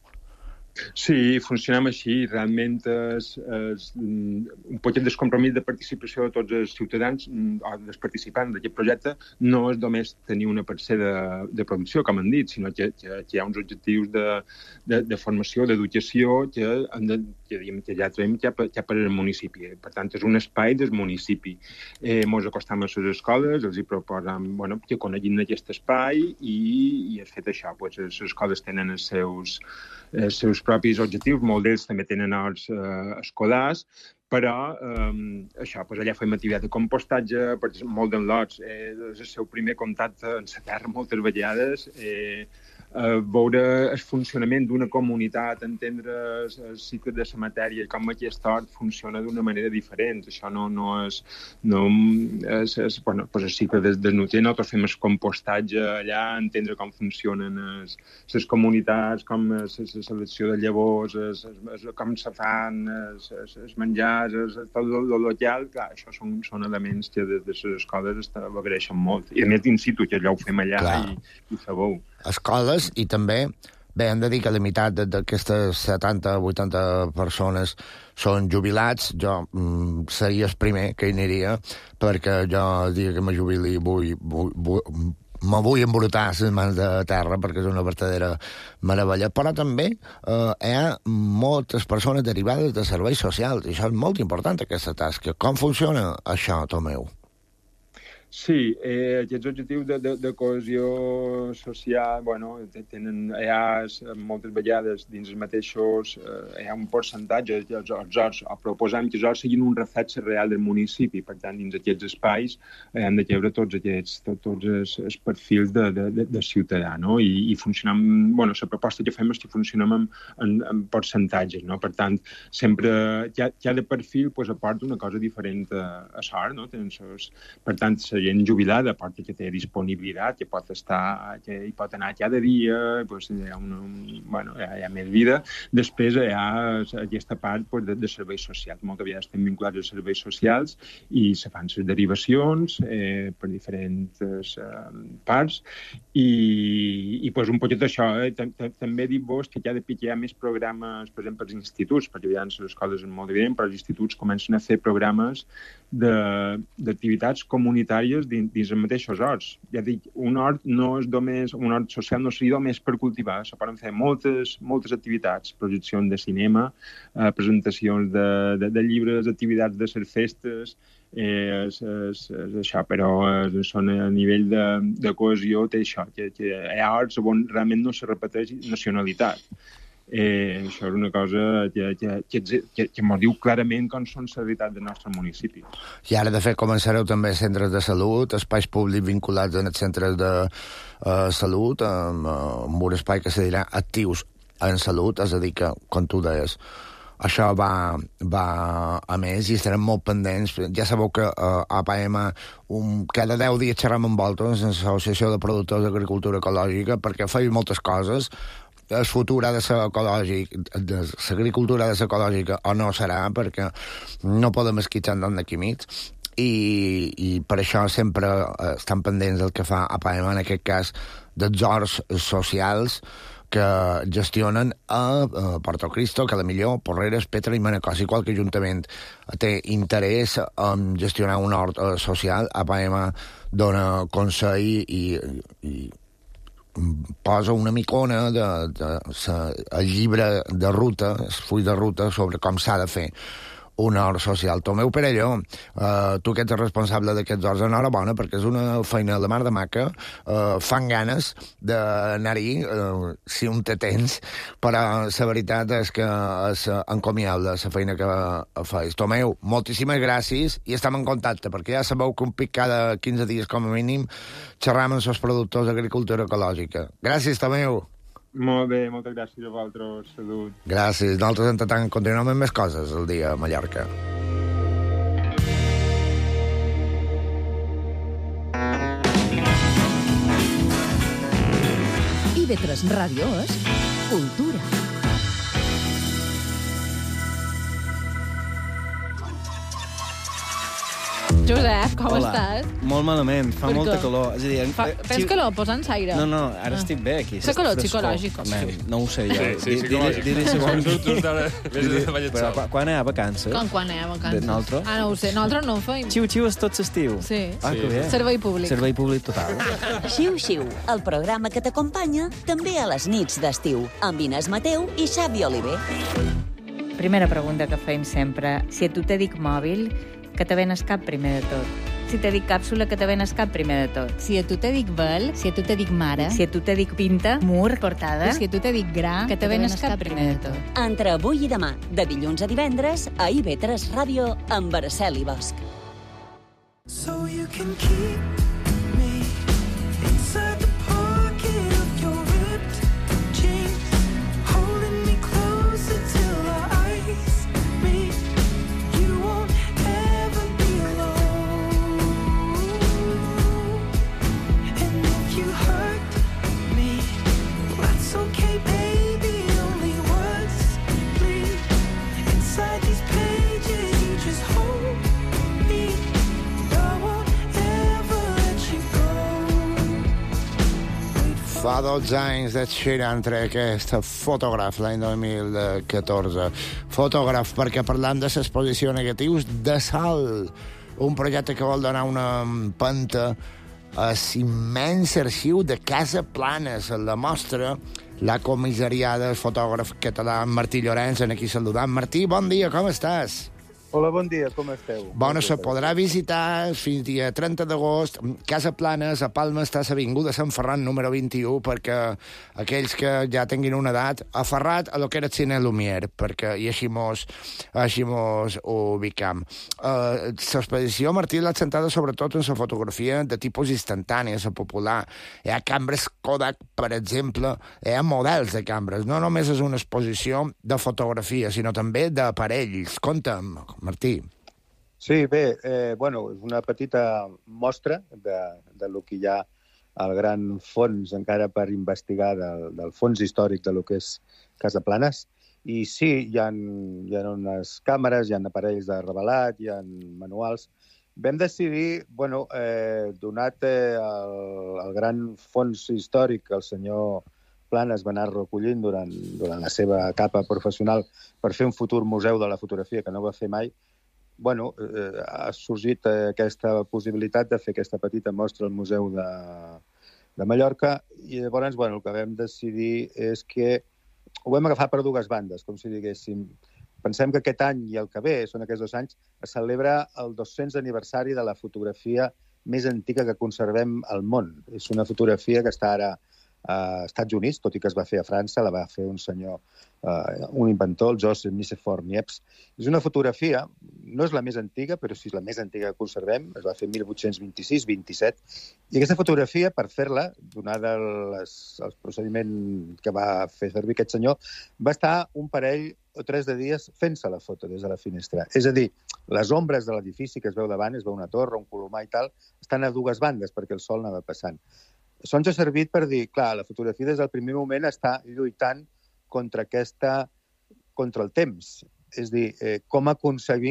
Sí, funcionem així. Realment és, és un poquet de compromís de participació de tots els ciutadans o dels participants d'aquest projecte no és només tenir una parcel de, de producció, com han dit, sinó que, que, que hi ha uns objectius de, de, de formació, d'educació que, de, que, que ja trobem ja per, ja per al municipi. Per tant, és un espai del municipi. Eh, mos acostam a les escoles, els hi proposem bueno, que coneguin aquest espai i, i és fet això. Pues, les escoles tenen els seus, els seus propis objectius, molts d'ells també tenen horts eh, escolars, però eh, això, doncs allà fem activitat de compostatge, perquè molt d'en lots eh, és el seu primer contacte en la terra moltes vegades, eh, eh, veure el funcionament d'una comunitat, entendre el, el cicle de la matèria, com aquest hort funciona d'una manera diferent. Això no, no és... No, és, és bueno, pues el cicle des, des nutrient, nosaltres fem el compostatge allà, entendre com funcionen les comunitats, com és la selecció de llavors, es, es, es, com se fan els menjars, es, tot el local, clar, això són, són elements que des de les escoles l'agraeixen molt. I a més in situ, que allò ho fem allà clar. i, i sabeu. Escoles i també, bé, hem de dir que la meitat d'aquestes setanta o vuitanta persones són jubilats. Jo mm, seria el primer que hi aniria, perquè jo el dia que me jubili vull, vull, vull me vull embrutar les mans de terra perquè és una verdadera meravella, però també eh, hi ha moltes persones derivades de serveis socials i això és molt important, aquesta tasca. Com funciona això, Tomeu? Sí, eh, aquests objectius de, de, de cohesió social, bueno, tenen, hi ha moltes vegades dins els mateixos, eh, hi ha un percentatge, els, els horts, o proposem que els horts siguin un reflexe real del municipi, per tant, dins aquests espais eh, hem de veure tots aquests, tot, tots els, els perfils de, de, de, de ciutadà, no? I, i funcionem, bueno, la proposta que fem és que funcionem en, en, en percentatges, no? Per tant, sempre, ja, ja de perfil, pues, aporta una cosa diferent a, a sort, no? Tenen sos, per tant, la gent jubilada, a part que té disponibilitat, que pot estar, que hi pot anar cada dia, doncs hi ha, una, un, bueno, hi ha, hi ha més vida. Després hi ha aquesta part pues, de, de serveis socials. Moltes vegades estem vinculats als serveis socials i se fan les derivacions eh, per diferents eh, parts i, i pues, un poquet això. Eh? També dir-vos que cada pic hi ha més programes, per exemple, als instituts, perquè evidentment les escoles és molt evident, però els instituts comencen a fer programes d'activitats comunitàries dins, dins els mateixos horts. Ja dic, un hort no és només, un hort social no seria només per cultivar, se poden fer moltes, moltes activitats, projeccions de cinema, eh, presentacions de, de, de llibres, activitats de les festes, eh, és, és, és això, però eh, són a nivell de, de cohesió, té això, que, que hi ha horts on realment no se repeteix nacionalitat. Eh, això és una cosa que, que, que, que, que ens diu clarament com són la realitat del nostre municipi. I ara, de fet, començareu també centres de salut, espais públics vinculats en els centres de uh, salut, amb, amb un espai que se dirà actius en salut, és a dir, que, com tu deies, això va, va a més i estarem molt pendents. Ja sabeu que uh, a P M un, cada deu dies xerram amb vosaltres, en l'Associació de Productors d'Agricultura Ecològica, perquè feia moltes coses. El futur ha de ser ecològic, l'agricultura ha de ser ecològica o no serà, perquè no podem esquitxar tant d'aquí mig. i, i per això sempre eh, estan pendents del que fa A P A E M, en aquest cas, dels horts socials que gestionen a, a Portocristo, Calamilló, Porreres, Petra i Manacor. Si qualque ajuntament té interès en gestionar un hort eh, social, A P A E M dona consell i, i posa una micona de, de, de, el llibre de ruta, el full de ruta sobre com s'ha de fer un hort social. Tomeu Perelló, eh, tu que ets responsable d'aquests horts, enhorabona, perquè és una feina de mar de maca, eh, fan ganes d'anar-hi, eh, si un té temps, però la veritat és que és encomiable la feina que feis. Tomeu, moltíssimes gràcies i estem en contacte, perquè ja sabeu que un pic cada quinze dies com a mínim xerram amb els productors d'agricultura ecològica. Gràcies, Tomeu. Molt bé, moltes gràcies a vosaltres. Salut. Gràcies. Nosaltres, entretant, continuem amb més coses el dia a Mallorca. I B tres Ràdio és cultura. Josep, com Hola. estàs? Molt malament, fa Per molta què? calor. És a dir, Fa, eh, tens si- calor? Posa'ns aire. No, no, ara Ah. estic bé aquí. Fa calor Frescor. psicològic. Man, no ho sé jo. Sí, sí, Di- psicològic. Diré segons... Tu- tu estàs- vés de ballet Però sol. quan- quan hi ha vacances? Com quan anem a vacances? De nosaltres? Ah, no ho sé. Nosaltres no ho feim. Xiu-xiu és tot l'estiu. Sí. Ah, que bé. Servei públic. Servei públic total. Xiu-xiu, el programa que t'acompanya també a les nits d'estiu, amb Inés Mateu i Xavi Oliver. Primera pregunta que fem sempre. Si a tu te dic mòbil, que te venes cap primer de tot? Si te dic càpsula, que te venes cap primer de tot? Si a tu te dic vel, si a tu te dic mare, Si a tu te dic pinta, mur, portada... i si a tu te dic gra, que te venes cap primer de tot? Entre avui i demà, de dilluns a divendres, a I B tres Ràdio, amb Araceli Bosch. So you can keep me inside the pocket of your ripped jeans, holding me closer till our eyes meet. You won't ever be alone. And if you hurt me, that's okay, baby. Only words bleed inside these pages. You just hold me. Fa dotze anys de Sheeran trec aquest fotògraf l'any dos mil catorze. Fotògraf perquè parlam de l'exposició Negatius de Sal, un projecte que vol donar una empenta a l'immens arxiu de Casa Planes. La mostra la comissariada el fotògraf català Martí Llorenç, en aquí saludant. Martí, bon dia, com estàs? Hola, bon dia, com esteu? Bona, se podrà visitar fins dia trenta d'agost. Casa Planes, a Palma, està a l'avinguda Sant Ferran, número vint-i-u, perquè aquells que ja tinguin una edat, aferrat a lo que era el cine Lumière, perquè i així mos, així mos ubicam. Uh, L'expedició, Martí, l'ha centrada sobretot en la fotografia de tipus instantània, la popular. Hi ha cambres Kodak, per exemple, hi ha models de cambres. No només és una exposició de fotografia, sinó també d'aparells. Conta'm, Martí. Sí, bé, eh, bueno, és una petita mostra de, de lo que hi ha al gran fons encara per investigar del, del fons històric de lo que és Casa Planes. I sí, hi ha, hi ha unes càmeres, hi ha aparells de revelat, hi ha manuals. Vam decidir, bueno, eh, donat eh, el, el gran fons històric que el senyor Planes va anar recollint durant, durant la seva etapa professional per fer un futur museu de la fotografia que no va fer mai, bueno, eh, ha sorgit eh, aquesta possibilitat de fer aquesta petita mostra al Museu de, de Mallorca i llavors, bueno, el que vam decidir és que ho vam agafar per dues bandes, com si diguéssim. Pensem que aquest any i el que ve, són aquests dos anys, es celebra el dos-cents aniversari de la fotografia més antiga que conservem al món. És una fotografia que està ara a Estats Units, tot i que es va fer a França, la va fer un senyor, uh, un inventor, el Joseph Nicéphore Niepce. És una fotografia, no és la més antiga, però sí és la més antiga que conservem, es va fer mil vuit-cents vint-i-sis vint-i-set, i aquesta fotografia, per fer-la, donada les, el procediment que va fer servir aquest senyor, va estar un parell o tres de dies fent-se la foto des de la finestra. És a dir, les ombres de l'edifici que es veu davant, es veu una torre, un colomar i tal, estan a dues bandes perquè el sol anava passant. Això ens ha servit per dir, clar, la fotografia des del primer moment està lluitant contra aquesta, contra el temps. És dir, eh, com aconseguim fer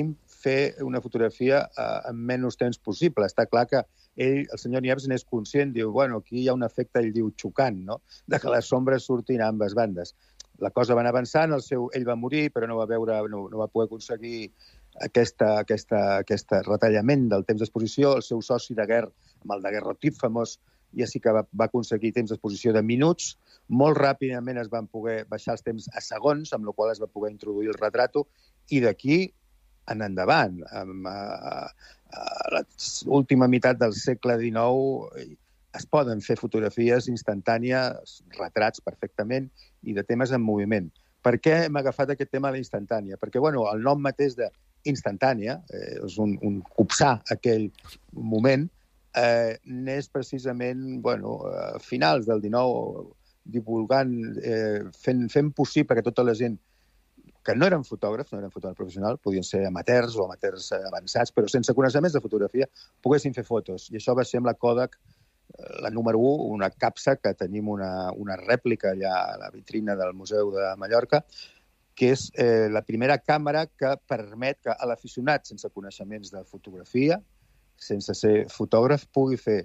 fer una fotografia eh, en menys temps possible. Està clar que ell, el senyor Niepce, n'és conscient, diu, bueno, aquí hi ha un efecte, ell diu, xocant, no?, de que les sombres surtin a ambes bandes. La cosa va anar avançant, el seu, ell va morir, però no va veure, no, no va poder aconseguir aquesta, aquesta, aquesta retallament del temps d'exposició. El seu soci de guerra, amb el daguerrotip famós, ja sí que va, va aconseguir temps d'exposició de minuts. Molt ràpidament es van poder baixar els temps a segons, amb la qual es va poder introduir el retrato, i d'aquí en endavant. A, a l'última meitat del segle dinou es poden fer fotografies instantànies, retrats perfectament, i de temes en moviment. Per què hem agafat aquest tema de la instantània? Perquè, bueno, el nom mateix d'instantània, eh, és un, un copsar aquell moment, eh, n'és precisament, bueno, a finals del dinou, divulgant, eh, fent, fent possible que tota la gent que no eren fotògrafs, no eren fotògrafs professionals, podien ser amateurs o amateurs avançats, però sense coneixements de fotografia, poguessin fer fotos. I això va ser amb la Kodak, la número u, una capsa que tenim una, una rèplica allà a la vitrina del Museu de Mallorca, que és eh, la primera càmera que permet que l'aficionat sense coneixements de fotografia, sense ser fotògraf, pugui fer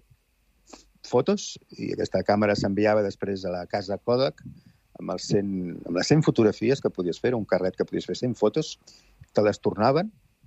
fotos, i aquesta càmera s'enviava després a la casa Kodak, amb, el cent, amb les cent fotografies que podies fer, un carret que podies fer cent fotos, te les tornaven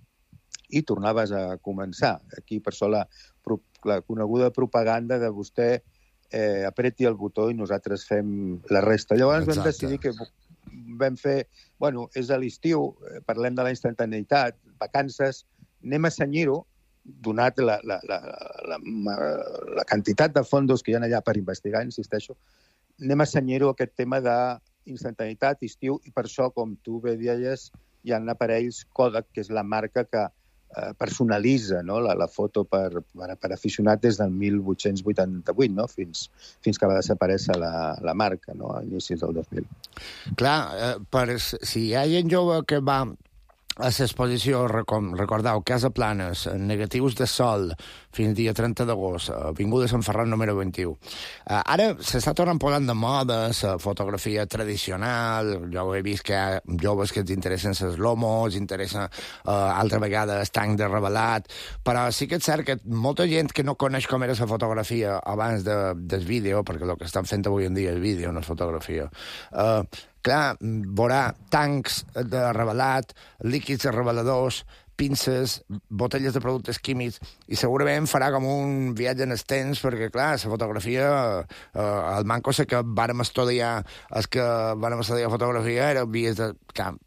i tornaves a començar. Aquí, per això, la, la coneguda propaganda de vostè eh, apreti el botó i nosaltres fem la resta. Llavors Exacte. vam decidir que vam fer... Bueno, és a l'estiu, parlem de la instantaneïtat, vacances, anem a senyir-ho, donat la, la, la, la, la quantitat de fondos que hi ha allà per investigar, insisteixo, anem a senyir-ho aquest tema d'instantaneïtat, estiu, i per això, com tu bé deies, hi ha aparells Kodak, que és la marca que eh, personalitza, no?, la, la foto per, per, per aficionat des del mil vuit-cents vuitanta-vuit, no?, fins, fins que va desaparèixer la, la marca, no?, a inicis del dos mil. Clar, eh, per, si hi ha gent jove que va a l'exposició, recordeu, Casa Planes, negatius de sol, fins dia trenta d'agost, Avinguda Sant Ferran número vint-i-u. Uh, ara s'està tornant posant de moda la fotografia tradicional, jo he vist que hi ha joves que els interessen les lomos, els interessa uh, altra vegada el tanc de revelat, però sí que és cert que molta gent que no coneix com era la fotografia abans de, del vídeo, perquè el que estan fent avui en dia és vídeo, no és fotografia, uh, clar, veurà tancs de revelat, líquids de reveladors, pinces, botelles de productes químics, i segurament farà com un viatge en el temps, perquè, clar, la fotografia, eh, el manco sé que vàrem estudiar, els que vàrem estudiar fotografia, era vies de camp,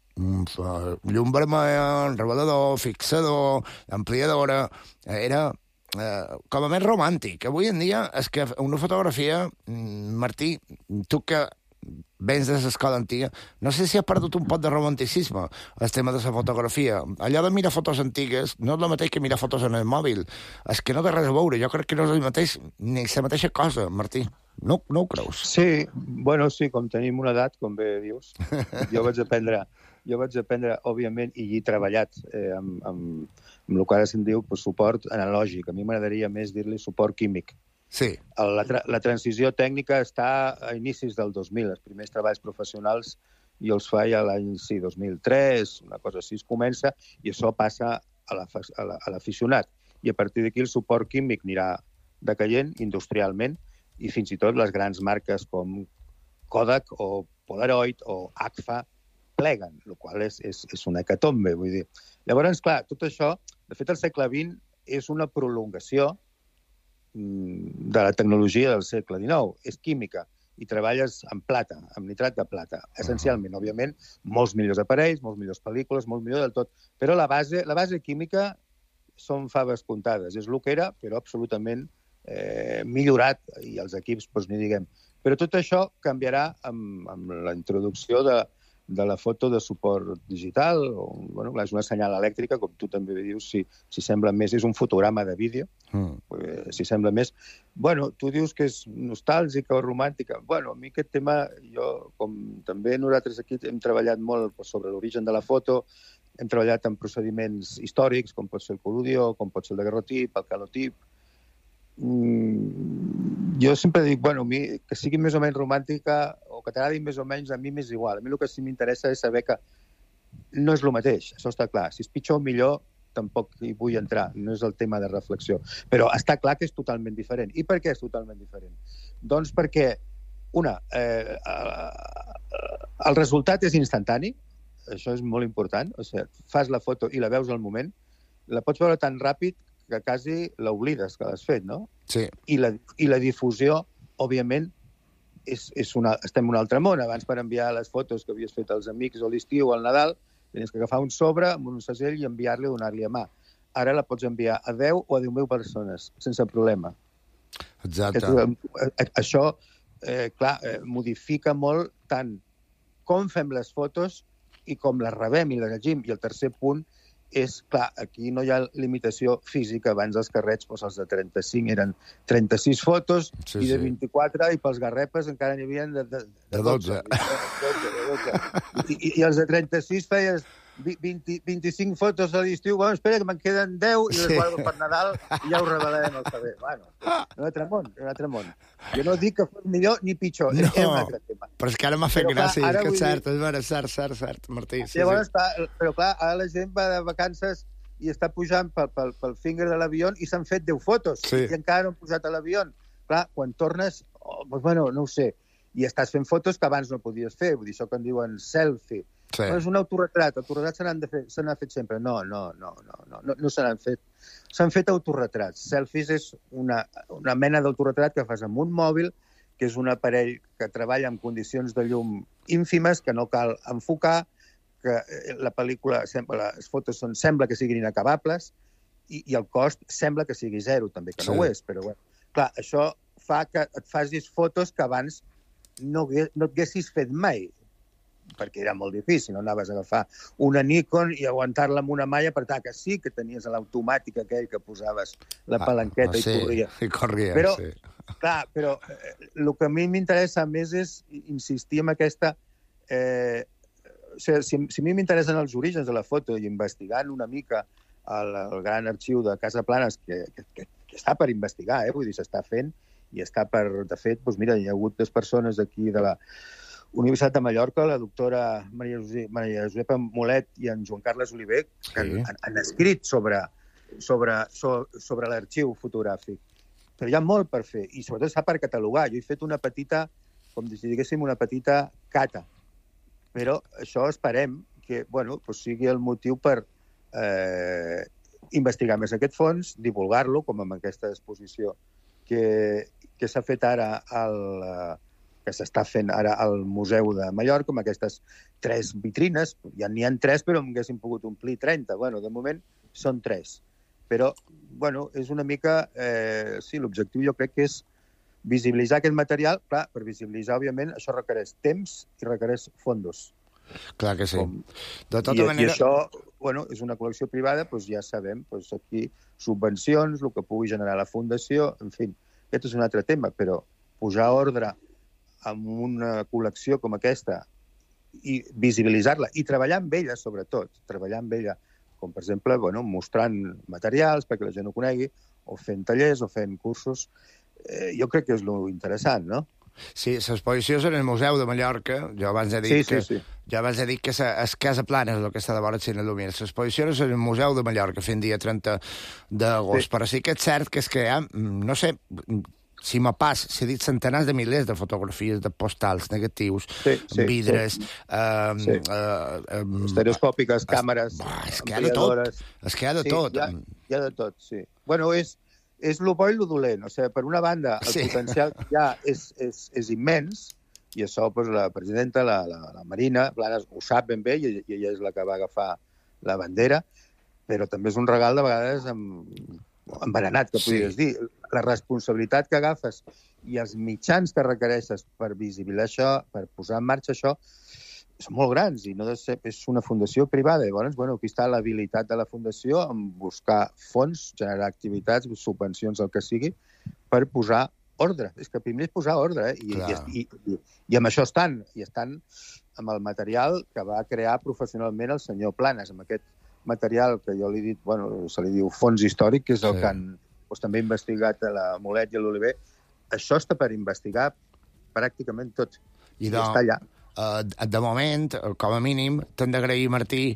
llum vermell, revelador, fixador, ampliadora, era eh, com a més romàntic. Avui en dia és que una fotografia, Martí, tu que vens de l'escola antiga, no sé si has perdut un pot de romanticisme el tema de la fotografia. Allò de mirar fotos antigues no és el mateix que mirar fotos en el mòbil. És que no té res a veure. Jo crec que no és el mateix, ni la mateixa cosa, Martí. No, no ho creus? Sí, bueno, sí, com tenim una edat, com bé dius, jo vaig aprendre, jo vaig aprendre, òbviament, i he treballat eh, amb, amb, amb el que ara se'n diu pues, suport analògic. A mi m'agradaria més dir-li suport químic. Sí. La, tra la transició tècnica està a inicis del dos mil. Els primers treballs professionals jo els faig a l'any sí, dos mil tres, una cosa així es comença, i això passa a l'aficionat. La, I a partir d'aquí el suport químic anirà decaient industrialment, i fins i tot les grans marques com Kodak o Polaroid o Agfa pleguen, el qual és, és, és una hecatombe, vull dir. Llavors, clar, tot això, de fet, el segle vint és una prolongació de la tecnologia del segle dinou. És química i treballes amb plata, amb nitrat de plata, essencialment. Òbviament, molts millors aparells, molts millors pel·lícules, molt millor del tot. Però la base, la base química són faves comptades. És el que era, però absolutament eh, millorat, i els equips, doncs ni diguem. Però tot això canviarà amb, amb la introducció de, de la foto de suport digital, o, bueno, és una senyal elèctrica, com tu també dius, si, si sembla més, és un fotograma de vídeo, mm. eh, si sembla més. Bueno, tu dius que és nostàlgica o romàntica. Bueno, a mi aquest tema, jo, com també nosaltres aquí hem treballat molt sobre l'origen de la foto, hem treballat en procediments històrics, com pot ser el col·ludio, com pot ser el daguerrotip, el calotip. Mm, jo sempre dic, bueno, a mi, que sigui més o menys romàntica o que t'agradi més o menys, a mi m'és igual. A mi el que sí m'interessa és saber que no és el mateix, això està clar. Si és pitjor o millor, tampoc hi vull entrar, no és el tema de reflexió. Però està clar que és totalment diferent. I per què és totalment diferent? Doncs perquè, una, eh, el resultat és instantani, això és molt important, o sigui, fas la foto i la veus al moment, la pots veure tan ràpid que quasi l'oblides que l'has fet, no? Sí. I la, i la difusió, òbviament, és, és una, estem en un altre món. Abans, per enviar les fotos que havies fet als amics o l'estiu o al Nadal, tenies que agafar un sobre amb un segell i enviar-li o donar-li a mà. Ara la pots enviar a deu o a deu mil persones, sense problema. Exacte. És, això, eh, clar, eh, modifica molt tant com fem les fotos i com les rebem i les llegim. I el tercer punt és, clar, aquí no hi ha limitació física. Abans els carrets, doncs els de trenta-cinc eren trenta-sis fotos, Sí, i de sí. vint-i-quatre, i pels garrepes encara n'hi havia de, de, De dotze. dotze, de dotze. I, i, I els de trenta-sis feies vint, vint-i-cinc fotos a l'estiu. Bueno, espera, que me'n queden deu, i les Sí. guardo per Nadal i ja ho revelarem al febrer. Bueno, un altre món, un altre món. Jo no dic que fos millor ni pitjor, No, és un altre tema. però és que ara m'ha fet Però, clar, gràcia, ara que vull és cert, dir- és vera, cert, cert, cert, Martí. Sí, Llavors, sí. clar, però clar, ara la gent va de vacances i està pujant pel, pel, pel finger de l'avió i s'han fet deu fotos, Sí. i encara no han pujat a l'avió. Clar, quan tornes, oh, doncs, bueno, no ho sé, i estàs fent fotos que abans no podies fer, vull dir, això que en diuen selfie. Sí. Bueno, és un autorretrat, autoretrats se n'han de fer, se n'ha fet sempre. No, no, no, no, no, no, no se n'han fet. S'han fet autorretrats. Selfies és una, una mena d'autorretrat que fas amb un mòbil, que és un aparell que treballa en condicions de llum ínfimes, que no cal enfocar, que la pel·lícula, sembla, les fotos són, sembla que siguin inacabables, i, i el cost sembla que sigui zero, també, que no Sí. ho és, però bueno. Clar, això fa que et facis fotos que abans no, hagués- no et haguessis fet mai, perquè era molt difícil, no anaves a agafar una Nikon i aguantar-la amb una malla, per tant, que sí que tenies l'automàtic aquell que posaves la palanqueta Ah, sí, i corria. i corria, però, sí. clar, però eh, el que a mi m'interessa més és insistir en aquesta... Eh, o sigui, si, si a mi m'interessen els orígens de la foto i investigant una mica el, el gran arxiu de Casa Planes, que, que, que, que està per investigar, eh? Vull dir, s'està fent, i està per... De fet, doncs mira, hi ha hagut dues persones d'aquí de la Universitat de Mallorca, la doctora Maria, Josep, Maria Josepa Molet i en Joan Carles Oliver, que Sí. han, han escrit sobre, sobre, so, sobre l'arxiu fotogràfic. Però hi ha molt per fer, i sobretot està per catalogar. Jo he fet una petita, com si diguéssim, una petita cata. Però això esperem que, bueno, doncs sigui el motiu per eh, investigar més aquest fons, divulgar-lo, com amb aquesta exposició que, que s'ha fet ara al, eh, que s'està fent ara al Museu de Mallorca, amb aquestes tres vitrines. Ja n'hi ha tres, però en haguéssim pogut omplir trenta. Bueno, de moment són tres. Però, bueno, és una mica... Eh, sí, l'objectiu jo crec que és visibilitzar aquest material. Clar, per visibilitzar, òbviament, això requereix temps i requereix fondos. Clar que sí. Com... De tota I, manera... I això, bueno, és una col·lecció privada, doncs ja sabem, doncs aquí subvencions, el que pugui generar la fundació, en fi, aquest és un altre tema, però posar ordre amb una col·lecció com aquesta i visibilitzar-la i treballar amb ella, sobretot, treballar amb ella, com per exemple, bueno, mostrant materials perquè la gent ho conegui, o fent tallers, o fent cursos, eh, jo crec que és lo interessant, no? Sí, l'exposició és en el Museu de Mallorca. Jo abans he dit Sí, sí, que, sí. jo abans he dit que sa- es Casa Plana és el que està de vora el Cine Lumina. L'exposició és en el Museu de Mallorca, fent dia trenta d'agost. Sí. Però sí que és cert que és que hi ha, no sé, si m'ha pas, s'ha dit centenars de milers de fotografies, de postals, negatius, Sí, sí, vidres... sí. Eh, Sí. eh, eh, Estereoscòpiques, càmeres, Bah, és que hi ha de tot. ampliadores. És que hi ha de Sí, tot. Hi ha, hi ha de tot, sí. Bueno, és, és lo bo i lo dolent. O sigui, per una banda, el Sí. potencial que hi ha és, és, és immens, i això pues, la presidenta, la, la, la Marina Planes, ho sap ben bé, i, i ella és la que va agafar la bandera, però també és un regal de vegades amb, envenenat, que Sí. podries dir. La responsabilitat que agafes i els mitjans que requereixes per visibilitzar això, per posar en marxa això, són molt grans i no de ser, és una fundació privada. Llavors, bueno, aquí està l'habilitat de la fundació en buscar fons, generar activitats, subvencions, el que sigui, per posar ordre. És que primer és posar ordre, eh? I, Clar. i, i, i amb això estan. I estan amb el material que va crear professionalment el senyor Planes, amb aquest material que jo li he dit, bueno, se li diu fons històric, que és el Sí. que han doncs, també investigat a la Molet i a l'Oliver. Això està per investigar pràcticament tot. I I de, està allà. uh, de moment, com a mínim, t'hem d'agrair, Martí,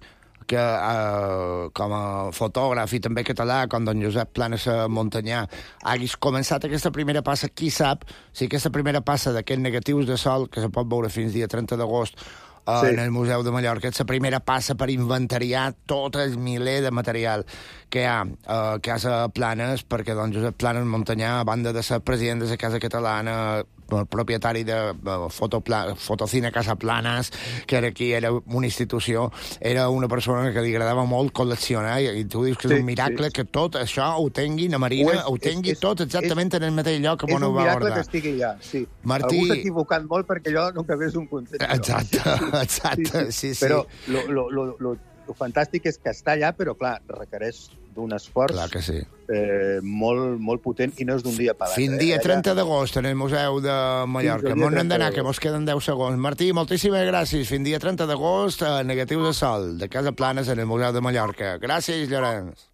que eh, com a fotògraf i també català, com don Josep Planes Montanyà, haguis començat aquesta primera passa, qui sap, si aquesta primera passa d'aquests negatius de sol, que se pot veure fins dia trenta d'agost, Uh, sí. en el Museu de Mallorca, és la primera passa per inventariar tot el miler de material que hi ha a uh, Casa Planes, perquè don Josep Planes Montanyà, a banda de ser president de la Casa Catalana, propietari de uh, Fotopla, Fotocine Casa Planes, que era aquí, era una institució, era una persona que li agradava molt col·leccionar, i, i tu dius que és sí, un miracle sí. que tot això ho tingui a Marina, ho, és, ho tingui és, tot exactament és, en el mateix lloc on ho va És guardar. un miracle que estigui allà, sí. Martí... Algú s'ha equivocat molt perquè allò no cabés un contenidor. Exacte, exacte, sí, sí. sí, sí. Però lo, lo, lo, lo, lo fantàstic és que està allà, però clar, requereix d'un esforç clar que sí. eh, molt, molt potent i no és d'un dia per l'altre. Fins dia trenta d'agost en el Museu de Mallorca. M'ho hem d'anar, que mos queden deu segons. Martí, moltíssimes gràcies. Fins dia trenta d'agost, a Negatius de Sol, de Casa Planes en el Museu de Mallorca. Gràcies, Llorenç.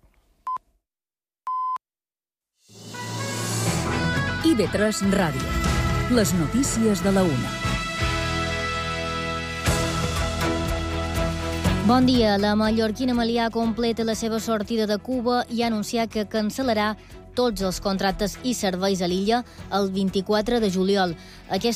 I ve tres Ràdio. Les notícies de la una. Bon dia. La mallorquina Melià completa la seva sortida de Cuba i ha anunciat que cancel·larà tots els contractes i serveis a l'illa el vint-i-quatre de juliol. Aquest